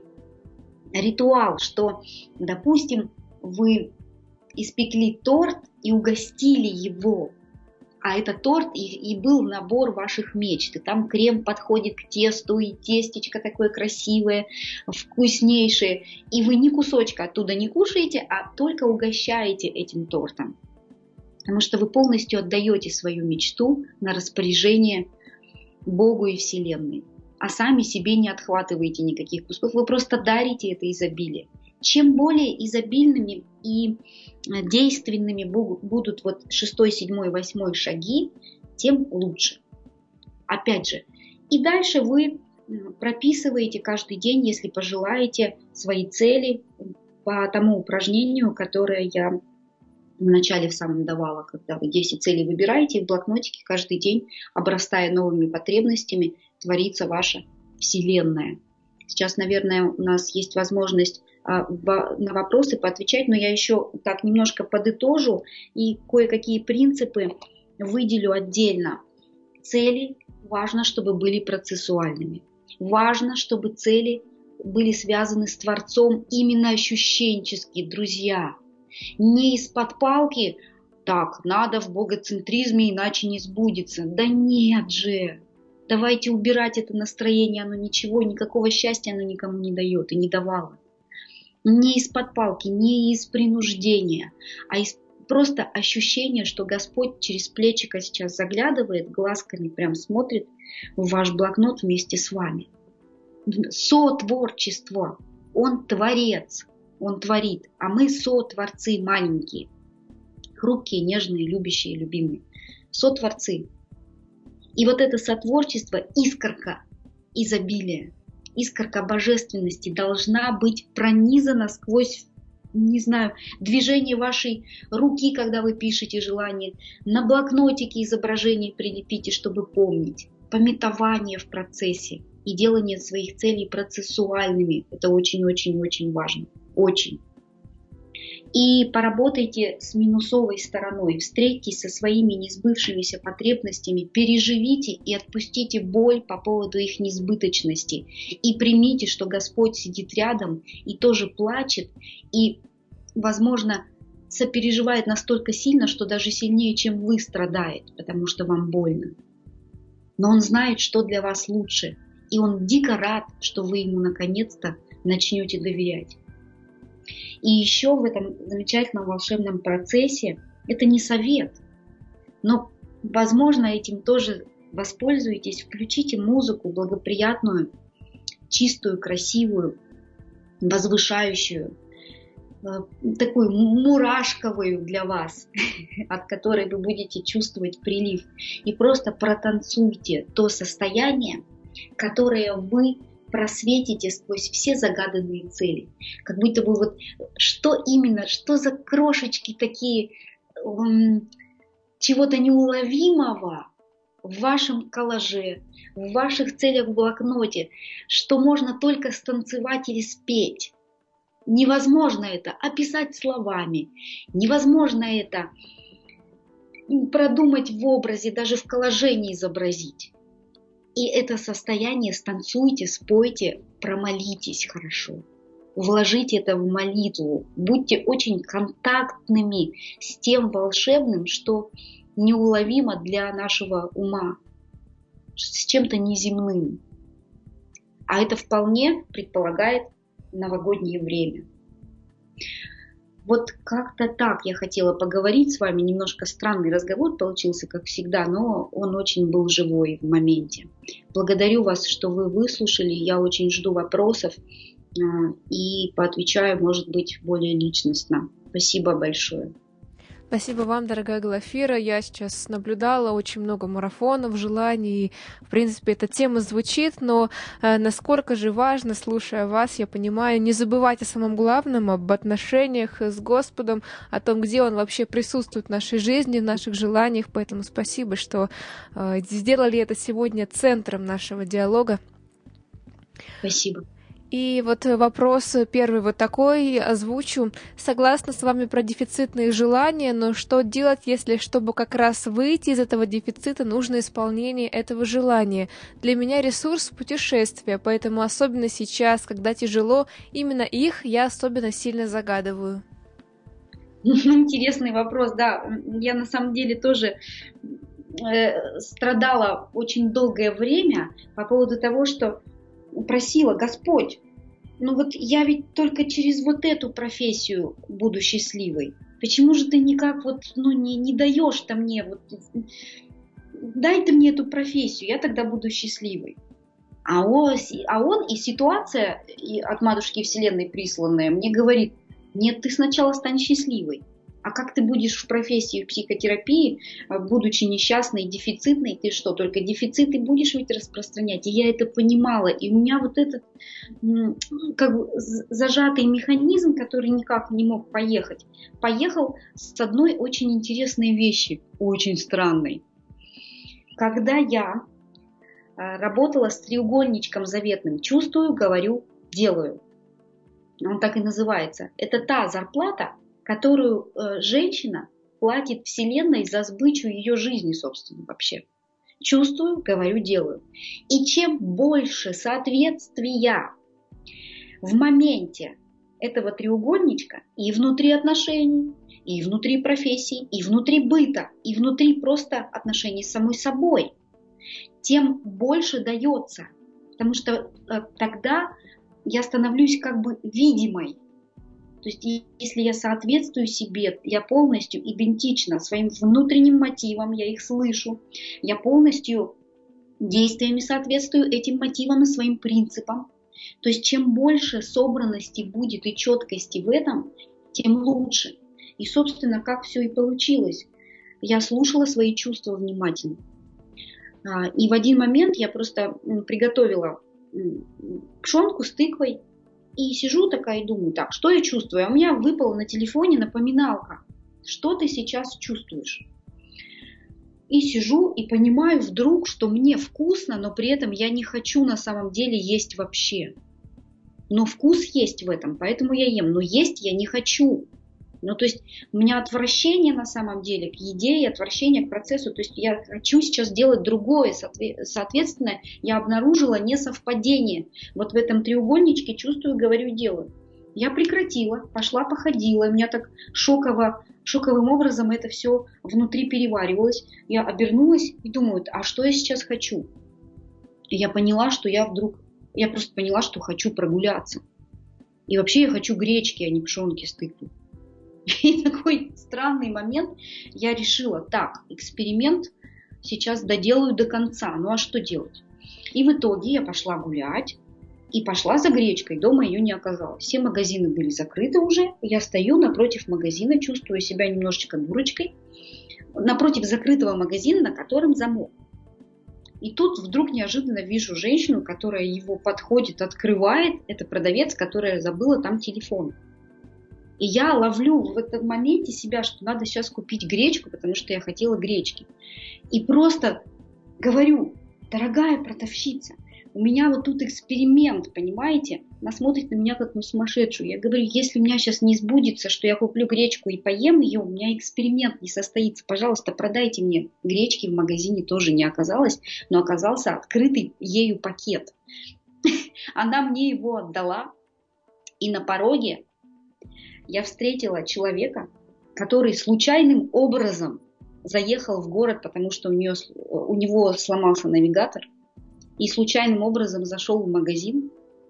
ритуал, что, допустим, вы испекли торт и угостили его, а это торт и, и был набор ваших мечт. И там крем подходит к тесту, и тестечко такое красивое, вкуснейшее. И вы ни кусочка оттуда не кушаете, а только угощаете этим тортом. Потому что вы полностью отдаете свою мечту на распоряжение Богу и Вселенной. А сами себе не отхватываете никаких кусков. Вы просто дарите это изобилие. Чем более изобильными и действенными будут вот шестой, седьмой, восьмой шаги, тем лучше. Опять же, и дальше вы прописываете каждый день, если пожелаете, свои цели по тому упражнению, которое я вначале в самом давала, когда вы десять целей выбираете, в блокнотике каждый день, обрастая новыми потребностями, творится ваша Вселенная. Сейчас, наверное, у нас есть возможность на вопросы поотвечать, но я еще так немножко подытожу и кое-какие принципы выделю отдельно. Цели важно, чтобы были процессуальными. Важно, чтобы цели были связаны с Творцом именно ощущенчески, друзья. Не из-под палки, так, надо в богоцентризме, иначе не сбудется. Да нет же! Давайте убирать это настроение, оно ничего, никакого счастья оно никому не дает и не давало. Не из-под палки, не из принуждения, а из просто ощущения, что Господь через плечико сейчас заглядывает, глазками прям смотрит в ваш блокнот вместе с вами. Сотворчество. Он творец, он творит, а мы сотворцы маленькие, хрупкие, нежные, любящие, любимые. Сотворцы. И вот это сотворчество, искорка изобилия, искорка божественности должна быть пронизана сквозь, не знаю, движение вашей руки, когда вы пишете желание, на блокнотике изображение прилепите, чтобы помнить, памятование в процессе и делание своих целей процессуальными. Это очень-очень-очень важно. Очень. И поработайте с минусовой стороной, встретьтесь со своими несбывшимися потребностями, переживите и отпустите боль по поводу их несбыточности. И примите, что Господь сидит рядом и тоже плачет, и, возможно, сопереживает настолько сильно, что даже сильнее, чем вы, страдает, потому что вам больно. Но Он знает, что для вас лучше, и Он дико рад, что вы Ему наконец-то начнете доверять. И еще в этом замечательном волшебном процессе, это не совет, но, возможно, этим тоже воспользуйтесь, включите музыку благоприятную, чистую, красивую, возвышающую, такую мурашковую для вас, от которой вы будете чувствовать прилив. И просто протанцуйте то состояние, которое вы просветите сквозь все загаданные цели. Как будто бы вот что именно, что за крошечки такие, чего-то неуловимого в вашем коллаже, в ваших целях в блокноте, что можно только станцевать или спеть. Невозможно это описать словами, невозможно это продумать в образе, даже в коллаже не изобразить. И это состояние станцуйте, спойте, промолитесь хорошо. Вложите это в молитву. Будьте очень контактными с тем волшебным, что неуловимо для нашего ума, с чем-то неземным. А это вполне предполагает новогоднее время. Вот как-то так я хотела поговорить с вами. Немножко странный разговор получился, как всегда, но он очень был живой в моменте. Благодарю вас, что вы выслушали. Я очень жду вопросов и поотвечаю, может быть, более личностно. Спасибо большое. Спасибо вам, дорогая Глафира. Я сейчас наблюдала очень много марафонов, желаний. В принципе, эта тема звучит, но э, насколько же важно, слушая вас, я понимаю, не забывать о самом главном, об отношениях с Господом, о том, где Он вообще присутствует в нашей жизни, в наших желаниях. Поэтому спасибо, что э, сделали это сегодня центром нашего диалога. Спасибо. И вот вопрос первый вот такой, озвучу. Согласна с вами про дефицитные желания, но что делать, если, чтобы как раз выйти из этого дефицита, нужно исполнение этого желания? Для меня ресурс путешествия, поэтому особенно сейчас, когда тяжело, именно их я особенно сильно загадываю. Интересный вопрос, да. Я на самом деле тоже э, страдала очень долгое время по поводу того, что просила: Господь, ну вот я ведь только через вот эту профессию буду счастливой. Почему же ты никак вот, ну, не, не даешь-то мне, вот, дай ты мне эту профессию, я тогда буду счастливой. А он, а он и ситуация от Матушки Вселенной присланная мне говорит: нет, ты сначала стань счастливой. А как ты будешь в профессии в психотерапии, будучи несчастной, дефицитной, ты что, только дефициты будешь ведь распространять? И я это понимала. И у меня вот этот как бы зажатый механизм, который никак не мог поехать, поехал с одной очень интересной вещи, очень странной. Когда я работала с треугольничком заветным, чувствую, говорю, делаю. Он так и называется. Это та зарплата, которую э, женщина платит Вселенной за сбычу ее жизни, собственно, вообще. Чувствую, говорю, делаю. И чем больше соответствия в моменте этого треугольничка и внутри отношений, и внутри профессии, и внутри быта, и внутри просто отношений с самой собой, тем больше дается. Потому что э, тогда я становлюсь как бы видимой. То есть, если я соответствую себе, я полностью идентична своим внутренним мотивам, я их слышу, я полностью действиями соответствую этим мотивам и своим принципам. То есть, чем больше собранности будет и четкости в этом, тем лучше. И, собственно, как все и получилось. Я слушала свои чувства внимательно. И в один момент я просто приготовила пшенку с тыквой. И сижу такая и думаю: так, что я чувствую? А у меня выпала на телефоне напоминалка. Что ты сейчас чувствуешь? И сижу и понимаю вдруг, что мне вкусно, но при этом я не хочу на самом деле есть вообще. Но вкус есть в этом, поэтому я ем. Но есть я не хочу. Ну, то есть у меня отвращение на самом деле к еде и отвращение к процессу. То есть я хочу сейчас делать другое. Соответственно, я обнаружила несовпадение. Вот в этом треугольничке чувствую, говорю, делаю. Я прекратила, пошла походила. У меня так шоково, шоковым образом это все внутри переваривалось. Я обернулась и думаю: а что я сейчас хочу? И я поняла, что я вдруг, я просто поняла, что хочу прогуляться. И вообще я хочу гречки, а не пшенки с тыквой. И такой странный момент, я решила: так, эксперимент сейчас доделаю до конца, ну а что делать? И в итоге я пошла гулять и пошла за гречкой, дома ее не оказалось. Все магазины были закрыты уже, я стою напротив магазина, чувствую себя немножечко дурочкой, напротив закрытого магазина, на котором замок. И тут вдруг неожиданно вижу женщину, которая его подходит, открывает, это продавец, которая забыла там телефон. И я ловлю в этом моменте себя, что надо сейчас купить гречку, потому что я хотела гречки. И просто говорю: дорогая продавщица, у меня вот тут эксперимент, понимаете? Она смотрит на меня как на сумасшедшую. Я говорю: если у меня сейчас не сбудется, что я куплю гречку и поем ее, у меня эксперимент не состоится. Пожалуйста, продайте мне. Гречки в магазине тоже не оказалось, но оказался открытый ею пакет. Она мне его отдала, и на пороге я встретила человека, который случайным образом заехал в город, потому что у, нее, у него сломался навигатор, и случайным образом зашел в магазин,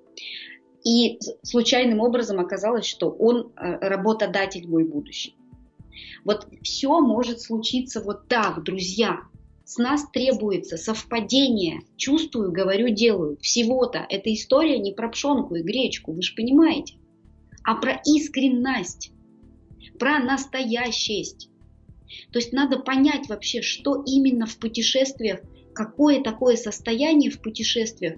и случайным образом оказалось, что он работодатель мой будущий. Вот все может случиться вот так, друзья. С нас требуется совпадение. Чувствую, говорю, делаю. Всего-то. Эта история не про пшенку и гречку, вы же понимаете, а про искренность, про настоящесть. То есть надо понять вообще, что именно в путешествиях, какое такое состояние в путешествиях.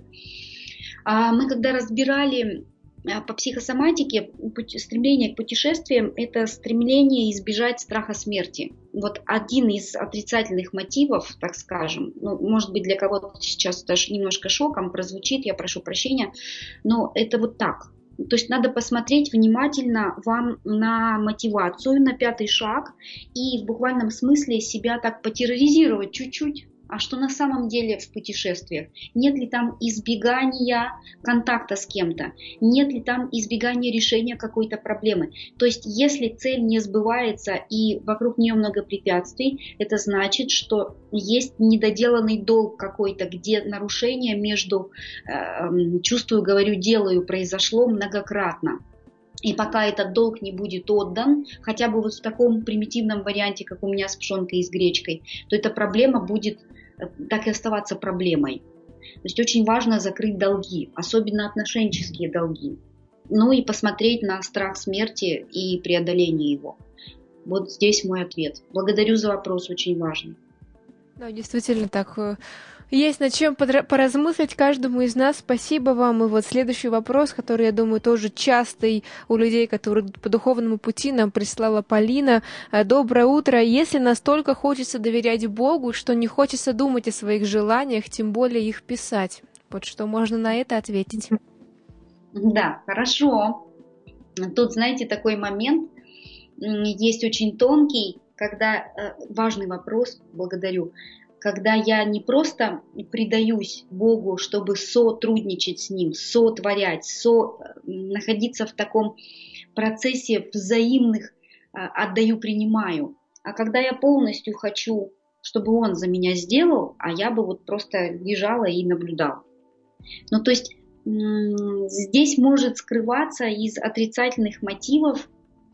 Мы когда разбирали по психосоматике, стремление к путешествиям – это стремление избежать страха смерти. Вот один из отрицательных мотивов, так скажем, ну, может быть, для кого-то сейчас даже немножко шоком прозвучит, я прошу прощения, но это вот так. То есть надо посмотреть внимательно вам на мотивацию, на пятый шаг, и в буквальном смысле себя так потерроризировать чуть-чуть. А что на самом деле в путешествиях? Нет ли там избегания контакта с кем-то? Нет ли там избегания решения какой-то проблемы? То есть если цель не сбывается и вокруг нее много препятствий, это значит, что есть недоделанный долг какой-то, где нарушение между э, чувствую, говорю, делаю произошло многократно. И пока этот долг не будет отдан, хотя бы вот в таком примитивном варианте, как у меня с пшенкой и с гречкой, то эта проблема будет так и оставаться проблемой. То есть очень важно закрыть долги, особенно отношенческие долги. Ну и посмотреть на страх смерти и преодоление его. Вот здесь мой ответ. Благодарю за вопрос, очень важный. Да, действительно так. Есть над чем поразмыслить каждому из нас. Спасибо вам. И вот следующий вопрос, который, я думаю, тоже частый у людей, которые по духовному пути, нам прислала Полина. Доброе утро. Если настолько хочется доверять Богу, что не хочется думать о своих желаниях, тем более их писать. Вот что можно на это ответить? Да, хорошо. Тут, знаете, такой момент есть очень тонкий, когда важный вопрос, благодарю, когда я не просто предаюсь Богу, чтобы сотрудничать с Ним, сотворять, со, находиться в таком процессе взаимных отдаю, принимаю, а когда я полностью хочу, чтобы Он за меня сделал, а я бы вот просто лежала и наблюдала. Ну, то есть здесь может скрываться из отрицательных мотивов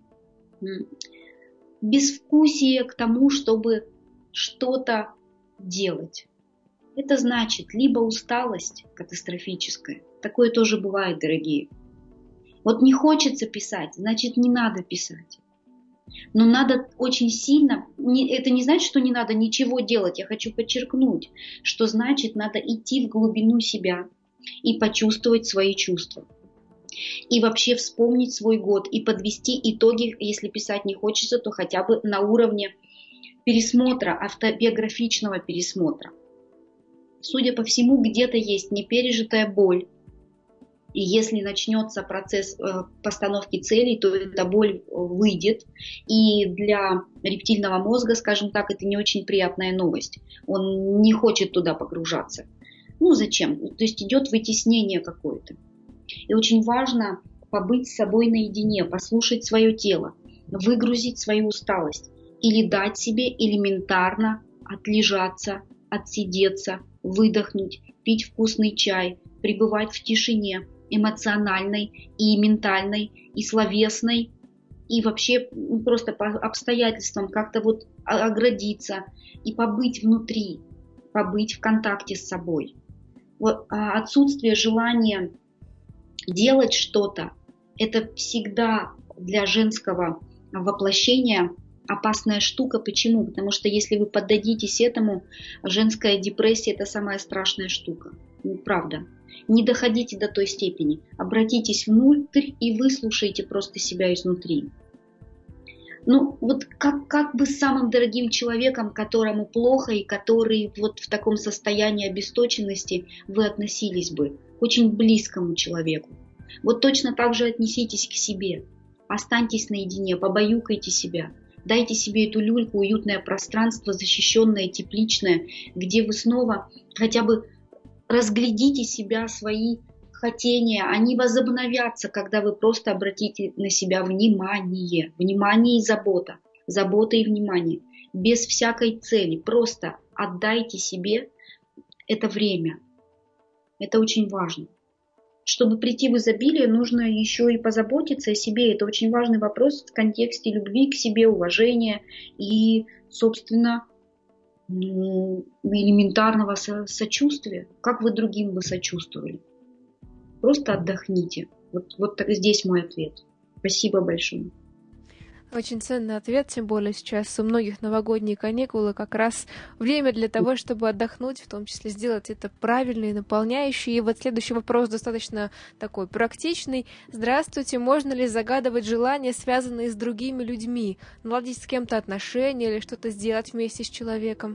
безвкусие к тому, чтобы что-то делать. Это значит либо усталость катастрофическая, такое тоже бывает, дорогие. Вот не хочется писать, значит не надо писать. Но надо очень сильно, это не значит, что не надо ничего делать, я хочу подчеркнуть, что значит надо идти в глубину себя и почувствовать свои чувства. И вообще вспомнить свой год и подвести итоги, если писать не хочется, то хотя бы на уровне пересмотра, автобиографичного пересмотра. Судя по всему, где-то есть непережитая боль. И если начнется процесс постановки целей, то эта боль выйдет. И для рептильного мозга, скажем так, это не очень приятная новость. Он не хочет туда погружаться. Ну зачем? То есть идет вытеснение какое-то. И очень важно побыть с собой наедине, послушать свое тело, выгрузить свою усталость. Или дать себе элементарно отлежаться, отсидеться, выдохнуть, пить вкусный чай, пребывать в тишине эмоциональной и ментальной, и словесной, и вообще просто по обстоятельствам как-то вот оградиться и побыть внутри, побыть в контакте с собой. Вот, отсутствие желания делать что-то – это всегда для женского воплощения опасная штука. Почему? Потому что если вы поддадитесь этому, женская депрессия – это самая страшная штука. правда. Не доходите до той степени. Обратитесь внутрь и выслушайте просто себя изнутри. Ну, вот как, как бы с самым дорогим человеком, которому плохо и который вот в таком состоянии обесточенности вы относились бы, к очень близкому человеку. Вот точно так же отнеситесь к себе. Останьтесь наедине, побаюкайте себя. Дайте себе эту люльку, уютное пространство, защищенное, тепличное, где вы снова хотя бы разглядите себя, свои хотения, они возобновятся, когда вы просто обратите на себя внимание. Внимание и забота. Забота и внимание. Без всякой цели. Просто отдайте себе это время. Это очень важно. Чтобы прийти в изобилие, нужно еще и позаботиться о себе. Это очень важный вопрос в контексте любви к себе, уважения и, собственно, ну, элементарного со- сочувствия. Как вы другим бы сочувствовали? Просто отдохните. Вот, вот так здесь мой ответ. Спасибо большое. Очень ценный ответ, тем более сейчас у многих новогодние каникулы, как раз время для того, чтобы отдохнуть, в том числе сделать это правильно и наполняюще. И вот следующий вопрос достаточно такой практичный. Здравствуйте, можно ли загадывать желания, связанные с другими людьми? Наладить с кем-то отношения или что-то сделать вместе с человеком?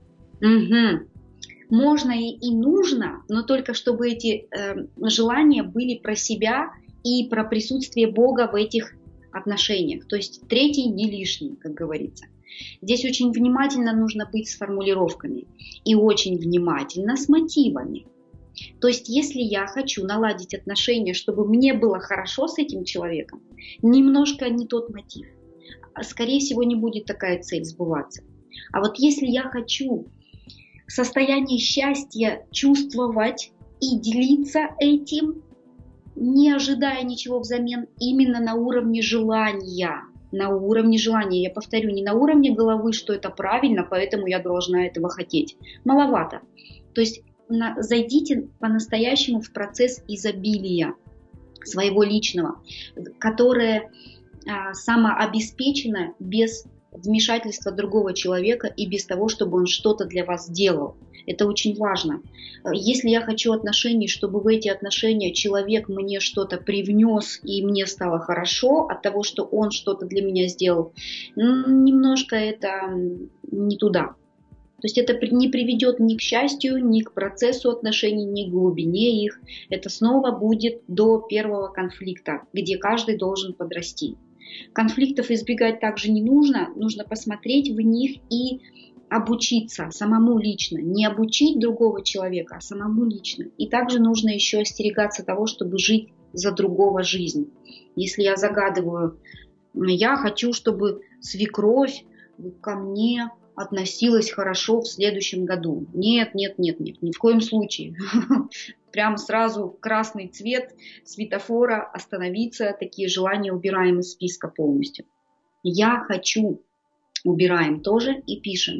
Угу. Можно и, и нужно, но только чтобы эти э, желания были про себя и про присутствие Бога в этих отношениях. То есть третий не лишний, как говорится. Здесь очень внимательно нужно быть с формулировками и очень внимательно с мотивами. То есть если я хочу наладить отношения, чтобы мне было хорошо с этим человеком, немножко не тот мотив. Скорее всего, не будет такая цель сбываться. А вот если я хочу состояние счастья чувствовать и делиться этим, не ожидая ничего взамен, именно на уровне желания. На уровне желания. Я повторю, не на уровне головы, что это правильно, поэтому я должна этого хотеть. Маловато. То есть на, зайдите по-настоящему в процесс изобилия своего личного, которое а, самообеспечено без вмешательства другого человека и без того, чтобы он что-то для вас делал. Это очень важно. Если я хочу отношений, чтобы в эти отношения человек мне что-то привнес и мне стало хорошо от того, что он что-то для меня сделал, немножко это не туда. То есть это не приведет ни к счастью, ни к процессу отношений, ни к глубине их. Это снова будет до первого конфликта, где каждый должен подрасти. Конфликтов избегать также не нужно, нужно посмотреть в них и обучиться самому лично. Не обучить другого человека, а самому лично. И также нужно еще остерегаться того, чтобы жить за другого жизнь. Если я загадываю, я хочу, чтобы свекровь ко мне относилась хорошо в следующем году. Нет, нет, нет, нет, ни в коем случае. Прям сразу красный цвет светофора, остановиться, такие желания убираем из списка полностью. Я хочу, убираем тоже и пишем.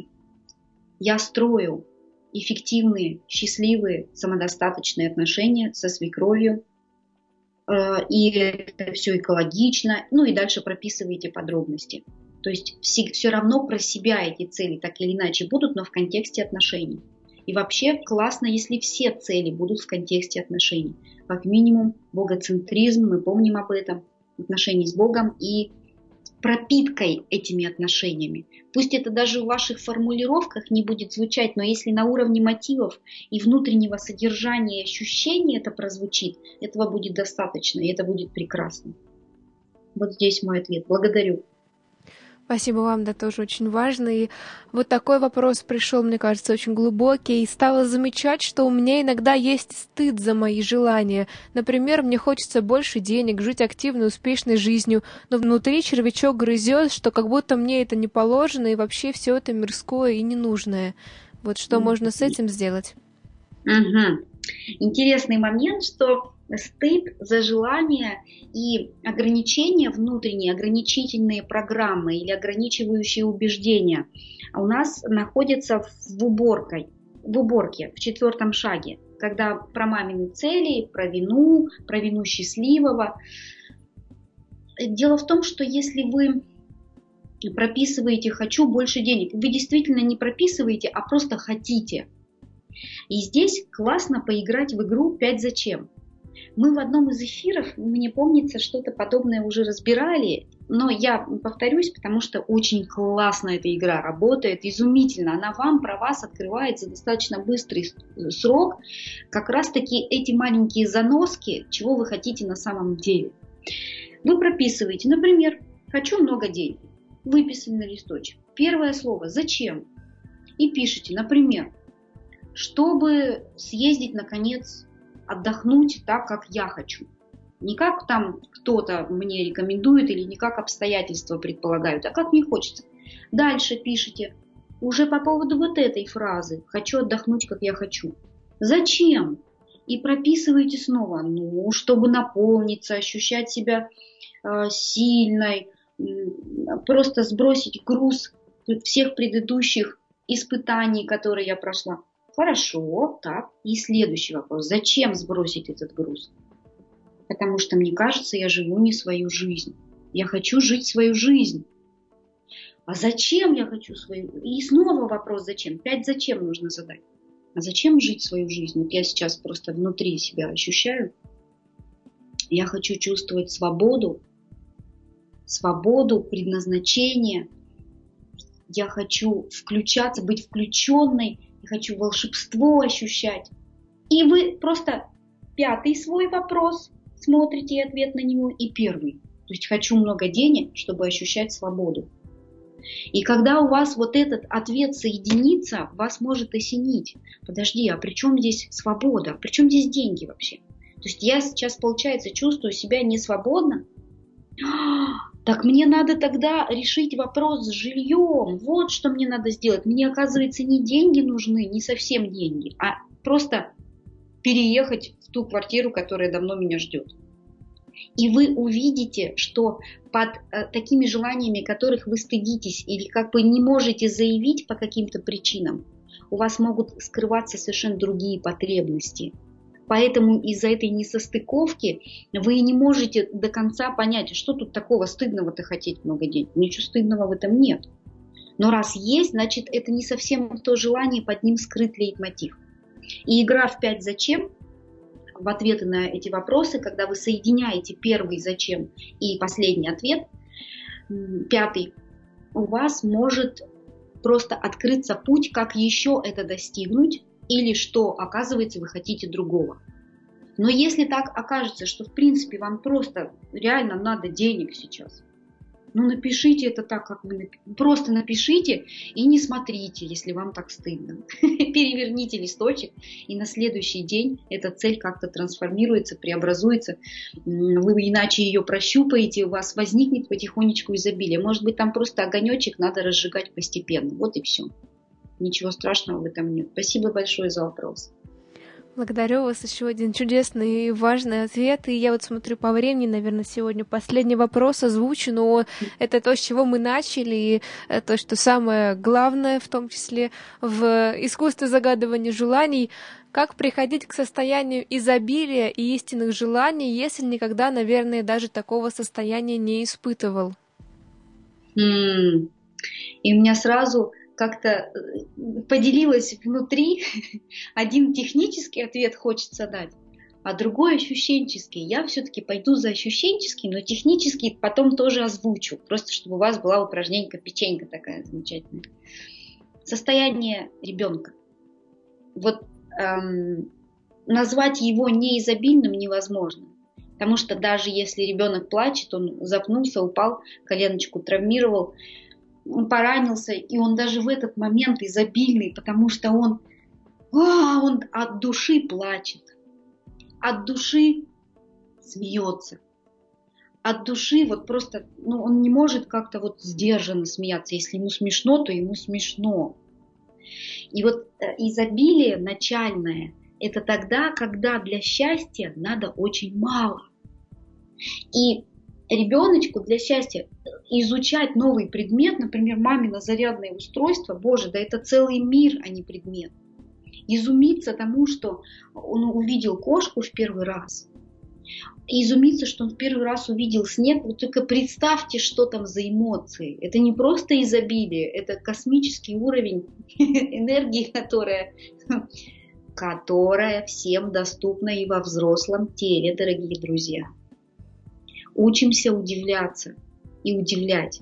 Я строю эффективные, счастливые, самодостаточные отношения со свекровью. И это все экологично. Ну и дальше прописываете подробности. То есть все, все равно про себя эти цели так или иначе будут, но в контексте отношений. И вообще классно, если все цели будут в контексте отношений. Как минимум богоцентризм, мы помним об этом, отношения с Богом и пропиткой этими отношениями. Пусть это даже в ваших формулировках не будет звучать, но если на уровне мотивов и внутреннего содержания и ощущений это прозвучит, этого будет достаточно, и это будет прекрасно. Вот здесь мой ответ. Благодарю. Спасибо вам, да, тоже очень важно. И вот такой вопрос пришел, мне кажется, очень глубокий. И стала замечать, что у меня иногда есть стыд за мои желания. Например, мне хочется больше денег, жить активной, успешной жизнью, но внутри червячок грызет, что как будто мне это не положено, и вообще все это мирское и ненужное. Вот что можно с этим сделать? Угу. Интересный момент, что стыд за желания и ограничения внутренние, ограничительные программы или ограничивающие убеждения у нас находятся в уборке, в уборке, в четвертом шаге, когда про мамины цели, про вину, про вину счастливого. Дело в том, что если вы прописываете «хочу больше денег», вы действительно не прописываете, а просто хотите. И здесь классно поиграть в игру «пять зачем». Мы в одном из эфиров, мне помнится, что-то подобное уже разбирали, но я повторюсь, потому что очень классно эта игра работает, изумительно. Она вам про вас открывает за достаточно быстрый срок как раз-таки эти маленькие заноски, чего вы хотите на самом деле. Вы прописываете, например, «хочу много денег», выписали на листочек. Первое слово «зачем?» и пишите, например, «чтобы съездить, наконец, отдохнуть так, как я хочу». Не как там кто-то мне рекомендует или не как обстоятельства предполагают, а как мне хочется. Дальше пишите уже по поводу вот этой фразы «хочу отдохнуть, как я хочу». Зачем? И прописываете снова, ну, чтобы наполниться, ощущать себя э, сильной, э, просто сбросить груз всех предыдущих испытаний, которые я прошла. Хорошо, так. И следующий вопрос. Зачем сбросить этот груз? Потому что, мне кажется, я живу не свою жизнь. Я хочу жить свою жизнь. А зачем я хочу свою? И снова вопрос зачем. Пять зачем нужно задать. А зачем жить свою жизнь? Вот я сейчас просто внутри себя ощущаю. Я хочу чувствовать свободу. Свободу, предназначение. Я хочу включаться, быть включенной. Я хочу волшебство ощущать. И вы просто пятый свой вопрос смотрите и ответ на него, и первый. То есть хочу много денег, чтобы ощущать свободу. И когда у вас вот этот ответ соединится, вас может осенить. Подожди, а при чем здесь свобода? При чем здесь деньги вообще? То есть я сейчас, получается, чувствую себя не свободно. Так мне надо тогда решить вопрос с жильем. Вот что мне надо сделать. Мне, оказывается, не деньги нужны, не совсем деньги, а просто переехать в ту квартиру, которая давно меня ждет. И вы увидите, что под э, такими желаниями, которых вы стыдитесь или как бы не можете заявить по каким-то причинам, у вас могут скрываться совершенно другие потребности. Поэтому из-за этой несостыковки вы не можете до конца понять, что тут такого стыдного-то хотеть много денег. Ничего стыдного в этом нет. Но раз есть, значит, это не совсем то желание, под ним скрыт лейтмотив. И игра в пять зачем, в ответы на эти вопросы, когда вы соединяете первый зачем и последний ответ, пятый, у вас может просто открыться путь, как еще это достигнуть, или что, оказывается, вы хотите другого. Но если так окажется, что в принципе вам просто реально надо денег сейчас, ну напишите это так, как вы напишите. Просто напишите и не смотрите, если вам так стыдно. Переверните листочек, и на следующий день эта цель как-то трансформируется, преобразуется. Вы иначе ее прощупаете, у вас возникнет потихонечку изобилие. Может быть, там просто огонечек надо разжигать постепенно. Вот и все. Ничего страшного в этом нет. Спасибо большое за вопрос. Благодарю вас. Еще один чудесный и важный ответ. И я вот смотрю по времени, наверное, сегодня последний вопрос озвучу, но это то, с чего мы начали, и то, что самое главное, в том числе в искусстве загадывания желаний, как приходить к состоянию изобилия и истинных желаний, если никогда, наверное, даже такого состояния не испытывал. Mm. И у меня сразу как-то поделилась внутри, один технический ответ хочется дать, а другой ощущенческий. Я все-таки пойду за ощущенческий, но технический потом тоже озвучу, просто чтобы у вас была упражненька-печенька такая замечательная. Состояние ребенка. Вот эм, назвать его неизобильным невозможно, потому что даже если ребенок плачет, он запнулся, упал, коленочку травмировал, он поранился, и он даже в этот момент изобильный, потому что он, а, он от души плачет, от души смеется, от души вот просто, ну, он не может как-то вот сдержанно смеяться. Если ему смешно, то ему смешно. И вот изобилие начальное – это тогда, когда для счастья надо очень мало. И ребеночку для счастья изучать новый предмет, например, мамино зарядное устройство, боже, да это целый мир, а не предмет. Изумиться тому, что он увидел кошку в первый раз. Изумиться, что он в первый раз увидел снег. Вы только представьте, что там за эмоции. Это не просто изобилие, это космический уровень энергии, которая которая всем доступна и во взрослом теле, дорогие друзья. Учимся удивляться и удивлять.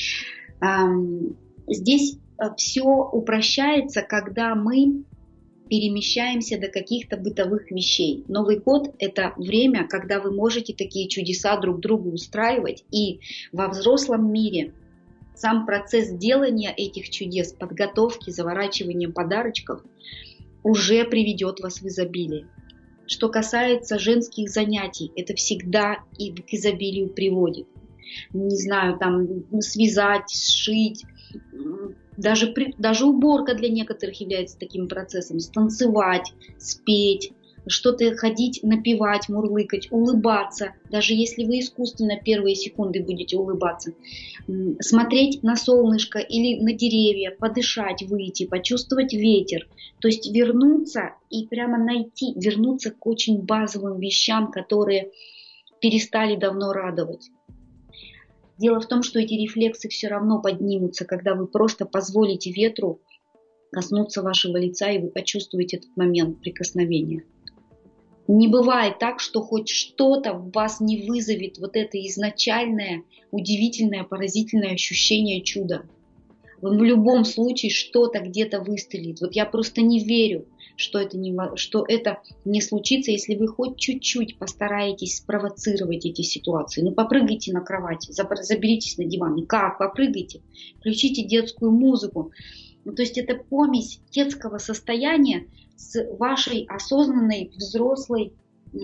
Здесь все упрощается, когда мы перемещаемся до каких-то бытовых вещей. Новый год – это время, когда вы можете такие чудеса друг другу устраивать. И во взрослом мире сам процесс делания этих чудес, подготовки, заворачивания подарочков уже приведет вас в изобилие. Что касается женских занятий, это всегда и к изобилию приводит. Не знаю, там связать, сшить, даже, при, даже уборка для некоторых является таким процессом. Станцевать, спеть, что-то ходить, напевать, мурлыкать, улыбаться. Даже если вы искусственно первые секунды будете улыбаться. Смотреть на солнышко или на деревья, подышать, выйти, почувствовать ветер. То есть вернуться и прямо найти, вернуться к очень базовым вещам, которые перестали давно радовать. Дело в том, что эти рефлексы все равно поднимутся, когда вы просто позволите ветру коснуться вашего лица, и вы почувствуете этот момент прикосновения. Не бывает так, что хоть что-то в вас не вызовет вот это изначальное, удивительное, поразительное ощущение чуда. В любом случае что-то где-то выстрелит. Вот я просто не верю, что это не, что это не случится, если вы хоть чуть-чуть постараетесь спровоцировать эти ситуации. Ну, попрыгайте на кровати, заберитесь на диван. И как? Попрыгайте. Включите детскую музыку. Ну, то есть это помесь детского состояния с вашей осознанной взрослой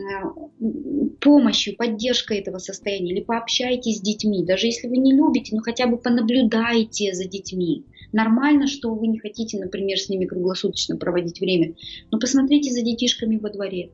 помощью, поддержкой этого состояния, или пообщайтесь с детьми, даже если вы не любите, но хотя бы понаблюдайте за детьми. Нормально, что вы не хотите, например, с ними круглосуточно проводить время, но посмотрите за детишками во дворе.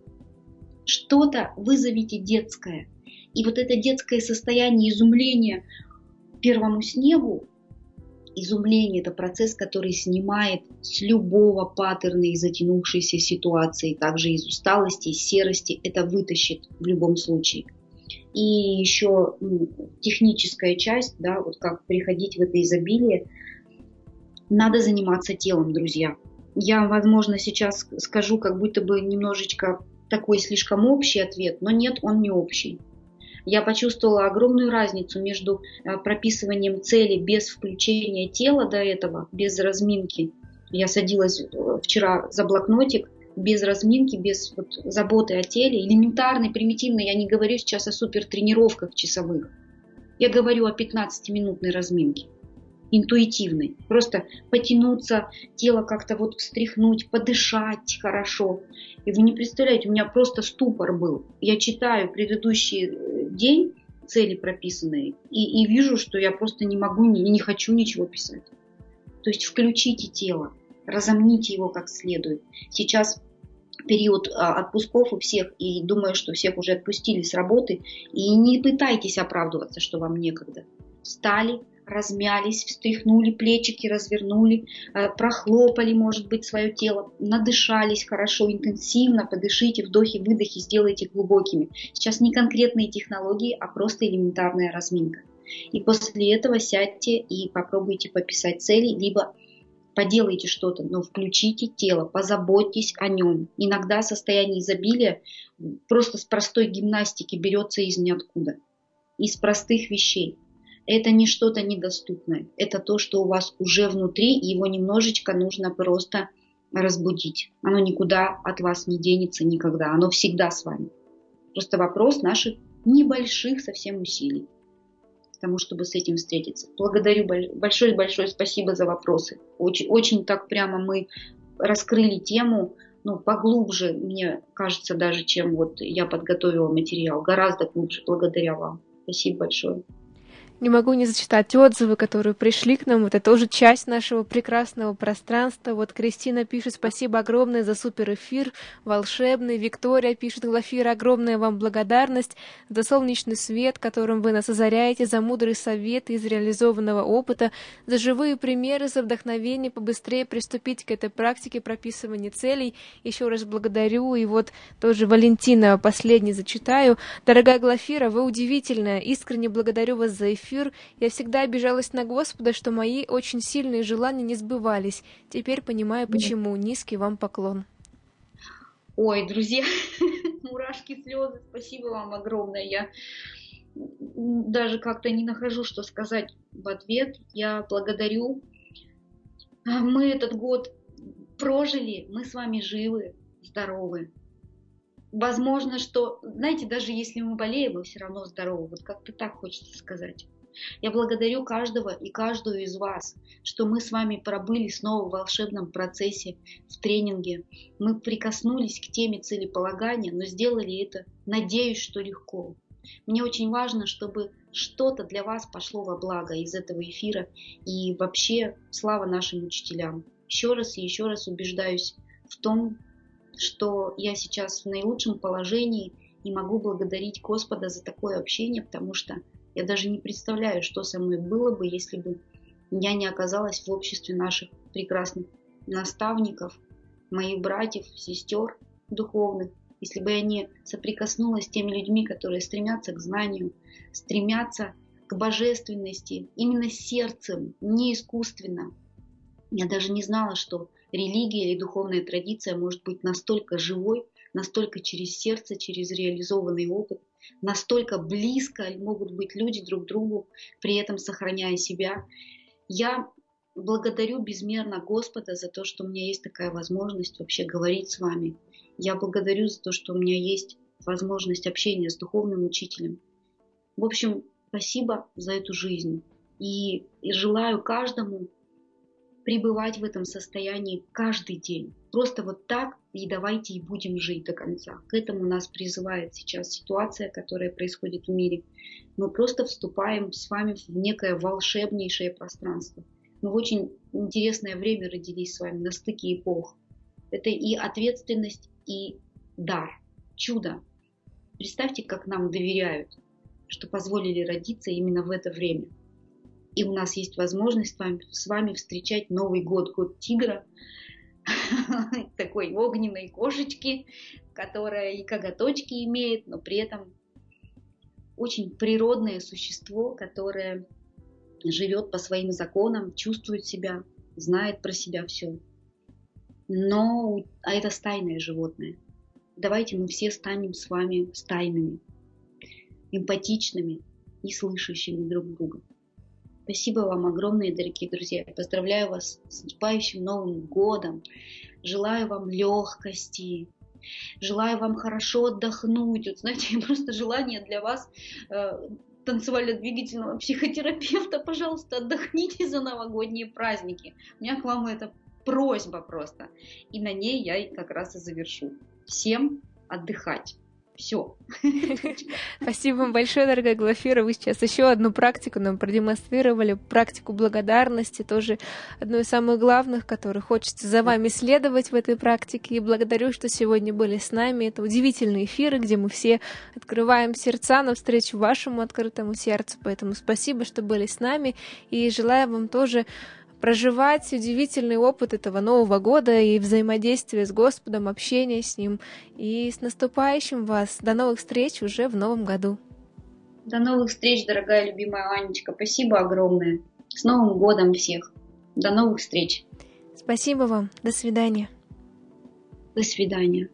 Что-то вызовите детское. И вот это детское состояние изумления первому снегу, изумление – это процесс, который снимает с любого паттерна и затянувшейся ситуации, также из усталости, из серости, это вытащит в любом случае. И еще ну, техническая часть, да, вот как приходить в это изобилие, надо заниматься телом, друзья. Я, возможно, сейчас скажу как будто бы немножечко такой слишком общий ответ, но нет, он не общий. Я почувствовала огромную разницу между прописыванием цели без включения тела до этого, без разминки. Я садилась вчера за блокнотик, без разминки, без вот заботы о теле, элементарной, примитивной. Я не говорю сейчас о супертренировках часовых. Я говорю о пятнадцатиминутной разминке, интуитивной. Просто потянуться, тело как-то вот встряхнуть, подышать хорошо. И вы не представляете, у меня просто ступор был. Я читаю предыдущий день, цели прописанные, и, и вижу, что я просто не могу, не, не хочу ничего писать. То есть включите тело, разомните его как следует. Сейчас период отпусков у всех, и думаю, что всех уже отпустили с работы, и не пытайтесь оправдываться, что вам некогда. Встали, размялись, встряхнули, плечики развернули, прохлопали, может быть, свое тело, надышались хорошо, интенсивно, подышите, вдохи-выдохи сделайте глубокими. Сейчас не конкретные технологии, а просто элементарная разминка. И после этого сядьте и попробуйте пописать цели, либо поделайте что-то, но включите тело, позаботьтесь о нем. Иногда состояние изобилия просто с простой гимнастики берется из ниоткуда, из простых вещей. Это не что-то недоступное, это то, что у вас уже внутри, и его немножечко нужно просто разбудить. Оно никуда от вас не денется никогда, оно всегда с вами. Просто вопрос наших небольших совсем усилий к тому, чтобы с этим встретиться. Благодарю, большое-большое спасибо за вопросы. Очень, очень так прямо мы раскрыли тему, ну, поглубже, мне кажется, даже чем вот я подготовила материал, гораздо глубже, благодаря вам. Спасибо большое. Не могу не зачитать отзывы, которые пришли к нам. Это тоже часть нашего прекрасного пространства. Вот Кристина пишет: спасибо огромное за супер эфир, волшебный. Виктория пишет: Глафира, огромная вам благодарность за солнечный свет, которым вы нас озаряете, за мудрые советы из реализованного опыта, за живые примеры, за вдохновение побыстрее приступить к этой практике прописывания целей. Еще раз благодарю. И вот тоже Валентина последний зачитаю. Дорогая Глафира, вы удивительная. Искренне благодарю вас за эфир. Я всегда обижалась на Господа, что мои очень сильные желания не сбывались. Теперь понимаю, почему. Низкий вам поклон. Ой, друзья, мурашки, слезы, спасибо вам огромное. Я даже как-то не нахожу, что сказать в ответ. Я благодарю. Мы этот год прожили, мы с вами живы, здоровы. Возможно, что, знаете, даже если мы болеем, мы все равно здоровы. Вот как-то так хочется сказать. Я благодарю каждого и каждую из вас, что мы с вами пробыли снова в волшебном процессе, в тренинге. Мы прикоснулись к теме целеполагания, но сделали это, надеюсь, что легко. Мне очень важно, чтобы что-то для вас пошло во благо из этого эфира. И вообще, слава нашим учителям. Еще раз и еще раз убеждаюсь в том, что я сейчас в наилучшем положении и могу благодарить Господа за такое общение, потому что я даже не представляю, что со мной было бы, если бы я не оказалась в обществе наших прекрасных наставников, моих братьев, сестер духовных, если бы я не соприкоснулась с теми людьми, которые стремятся к знанию, стремятся к божественности, именно сердцем, не искусственно. Я даже не знала, что религия или духовная традиция может быть настолько живой, настолько через сердце, через реализованный опыт, настолько близко могут быть люди друг другу, при этом сохраняя себя. Я благодарю безмерно Господа за то, что у меня есть такая возможность вообще говорить с вами. Я благодарю за то, что у меня есть возможность общения с духовным учителем. В общем, спасибо за эту жизнь. И, и желаю каждому пребывать в этом состоянии каждый день. Просто вот так и давайте и будем жить до конца. К этому нас призывает сейчас ситуация, которая происходит в мире. Мы просто вступаем с вами в некое волшебнейшее пространство. Мы в очень интересное время родились с вами, на стыке эпох. Это и ответственность, и дар, чудо. Представьте, как нам доверяют, что позволили родиться именно в это время. И у нас есть возможность с вами, с вами встречать Новый год, год тигра, такой огненной кошечки, которая и коготочки имеет, но при этом очень природное существо, которое живет по своим законам, чувствует себя, знает про себя все. Но, а это стайное животное. Давайте мы все станем с вами стайными, эмпатичными и слышащими друг друга. Спасибо вам огромное, дорогие друзья. Я поздравляю вас с наступающим Новым годом. Желаю вам легкости. Желаю вам хорошо отдохнуть. Вот, знаете, просто желание для вас э, танцевально-двигательного психотерапевта. Пожалуйста, отдохните за новогодние праздники. У меня к вам это просьба просто. И на ней я как раз и завершу. Всем отдыхать. Все. Спасибо вам большое, дорогая Глафира. Вы сейчас еще одну практику нам продемонстрировали, практику благодарности, тоже одну из самых главных, которую хочется за вами следовать в этой практике. И благодарю, что сегодня были с нами. Это удивительные эфиры, где мы все открываем сердца навстречу вашему открытому сердцу. Поэтому спасибо, что были с нами. И желаю вам тоже проживать удивительный опыт этого Нового года и взаимодействия с Господом, общения с Ним. И с наступающим вас! До новых встреч уже в Новом году! До новых встреч, дорогая любимая Анечка! Спасибо огромное! С Новым годом всех! До новых встреч! Спасибо вам! До свидания! До свидания!